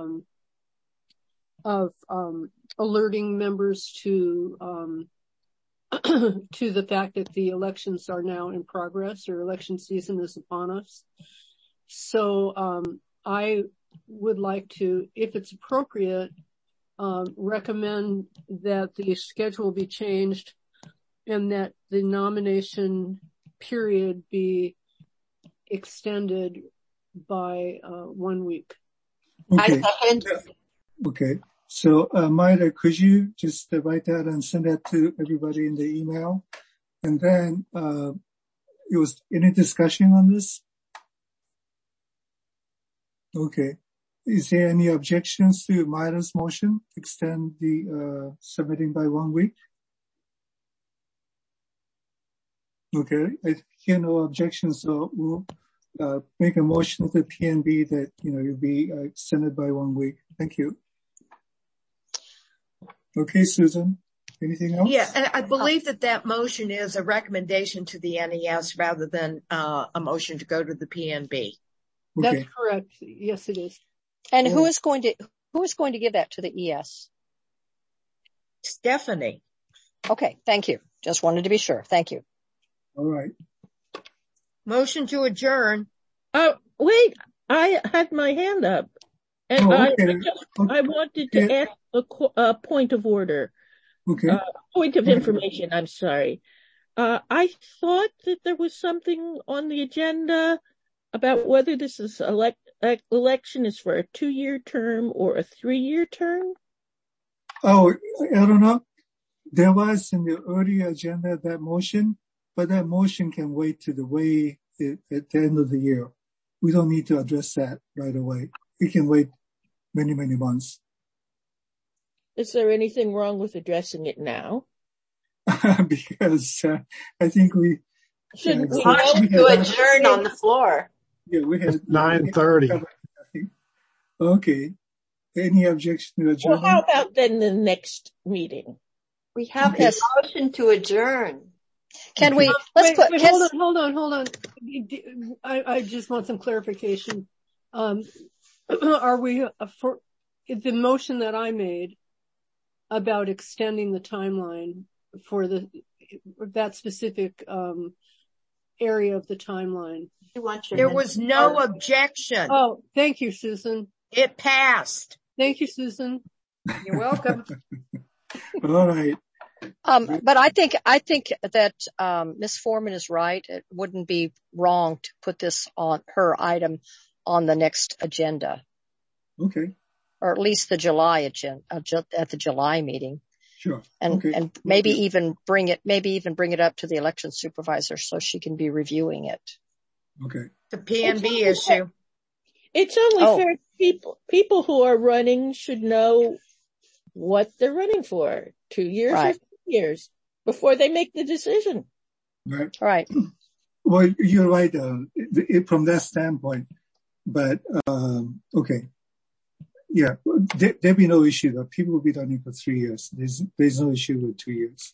of alerting members to the fact that the elections are now in progress, or election season is upon us. So I would like to, if it's appropriate, recommend that the schedule be changed and that the nomination period be extended by 1 week.
Okay. Okay. So, Maida, could you just write that and send that to everybody in the email? And then, any discussion on this? Okay. Is there any objections to Maida's motion to extend the submitting by 1 week? Okay. I hear no objections, so we'll make a motion to the PNB that, you'll be extended by 1 week. Thank you. Okay, Susan, anything else?
Yeah, and I believe that motion is a recommendation to the NES rather than a motion to go to the PNB.
Okay.
That's correct. Yes, it is.
And who is going to give that to the ES?
Stephanie.
Okay, thank you. Just wanted to be sure. Thank you.
All right.
Motion to adjourn.
Oh, wait, I had my hand up. And I wanted to ask a point of order.
Okay.
Point of information, I'm sorry. I thought that there was something on the agenda about whether this is election is for a 2-year term or a 3-year term.
Oh, I don't know. There was in the earlier agenda that motion, but that motion can wait to the way at the end of the year. We don't need to address that right away. We can wait many, many months.
Is there anything wrong with addressing it now?
Because I think we
should to adjourn on the floor.
Yeah, we had
9:30.
Okay. Any objection to adjourn?
Well, how about then the next meeting?
We have a motion to adjourn.
Can we?
Hold on. I just want some clarification. Are we for the motion that I made about extending the timeline for that specific area of the timeline?
There was no objection.
Oh, thank you, Susan.
It passed.
Thank you, Susan.
You're welcome.
All right.
But I think that Ms. Foreman is right. It wouldn't be wrong to put this on her item on the next agenda.
Okay.
Or at least the July agenda at the July meeting.
Sure.
And maybe even bring it up to the election supervisor so she can be reviewing it.
Okay.
The PNB issue.
It's only fair. People who are running should know what they're running for. 2 years or 3 years before they make the decision.
Right. Well, you're right, from that standpoint, but, okay. Yeah, there'll be no issue though. People will be running for 3 years. There's no issue with 2 years.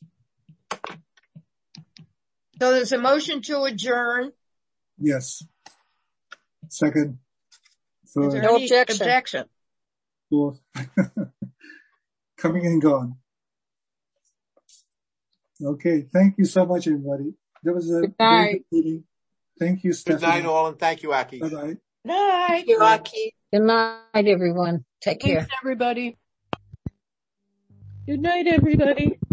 So there's a motion to adjourn.
Yes. Second.
Is there any objection?
Cool. Coming and gone. Okay. Thank you so much, everybody. That was a
Good
very
night.
good meeting. Thank you,
Good
Stephanie.
night, all, and thank you, Aki.
Bye-bye.
Night.
Thank you, Aki.
Good night, everyone. Take care.
Thanks, everybody.
Good night, everybody.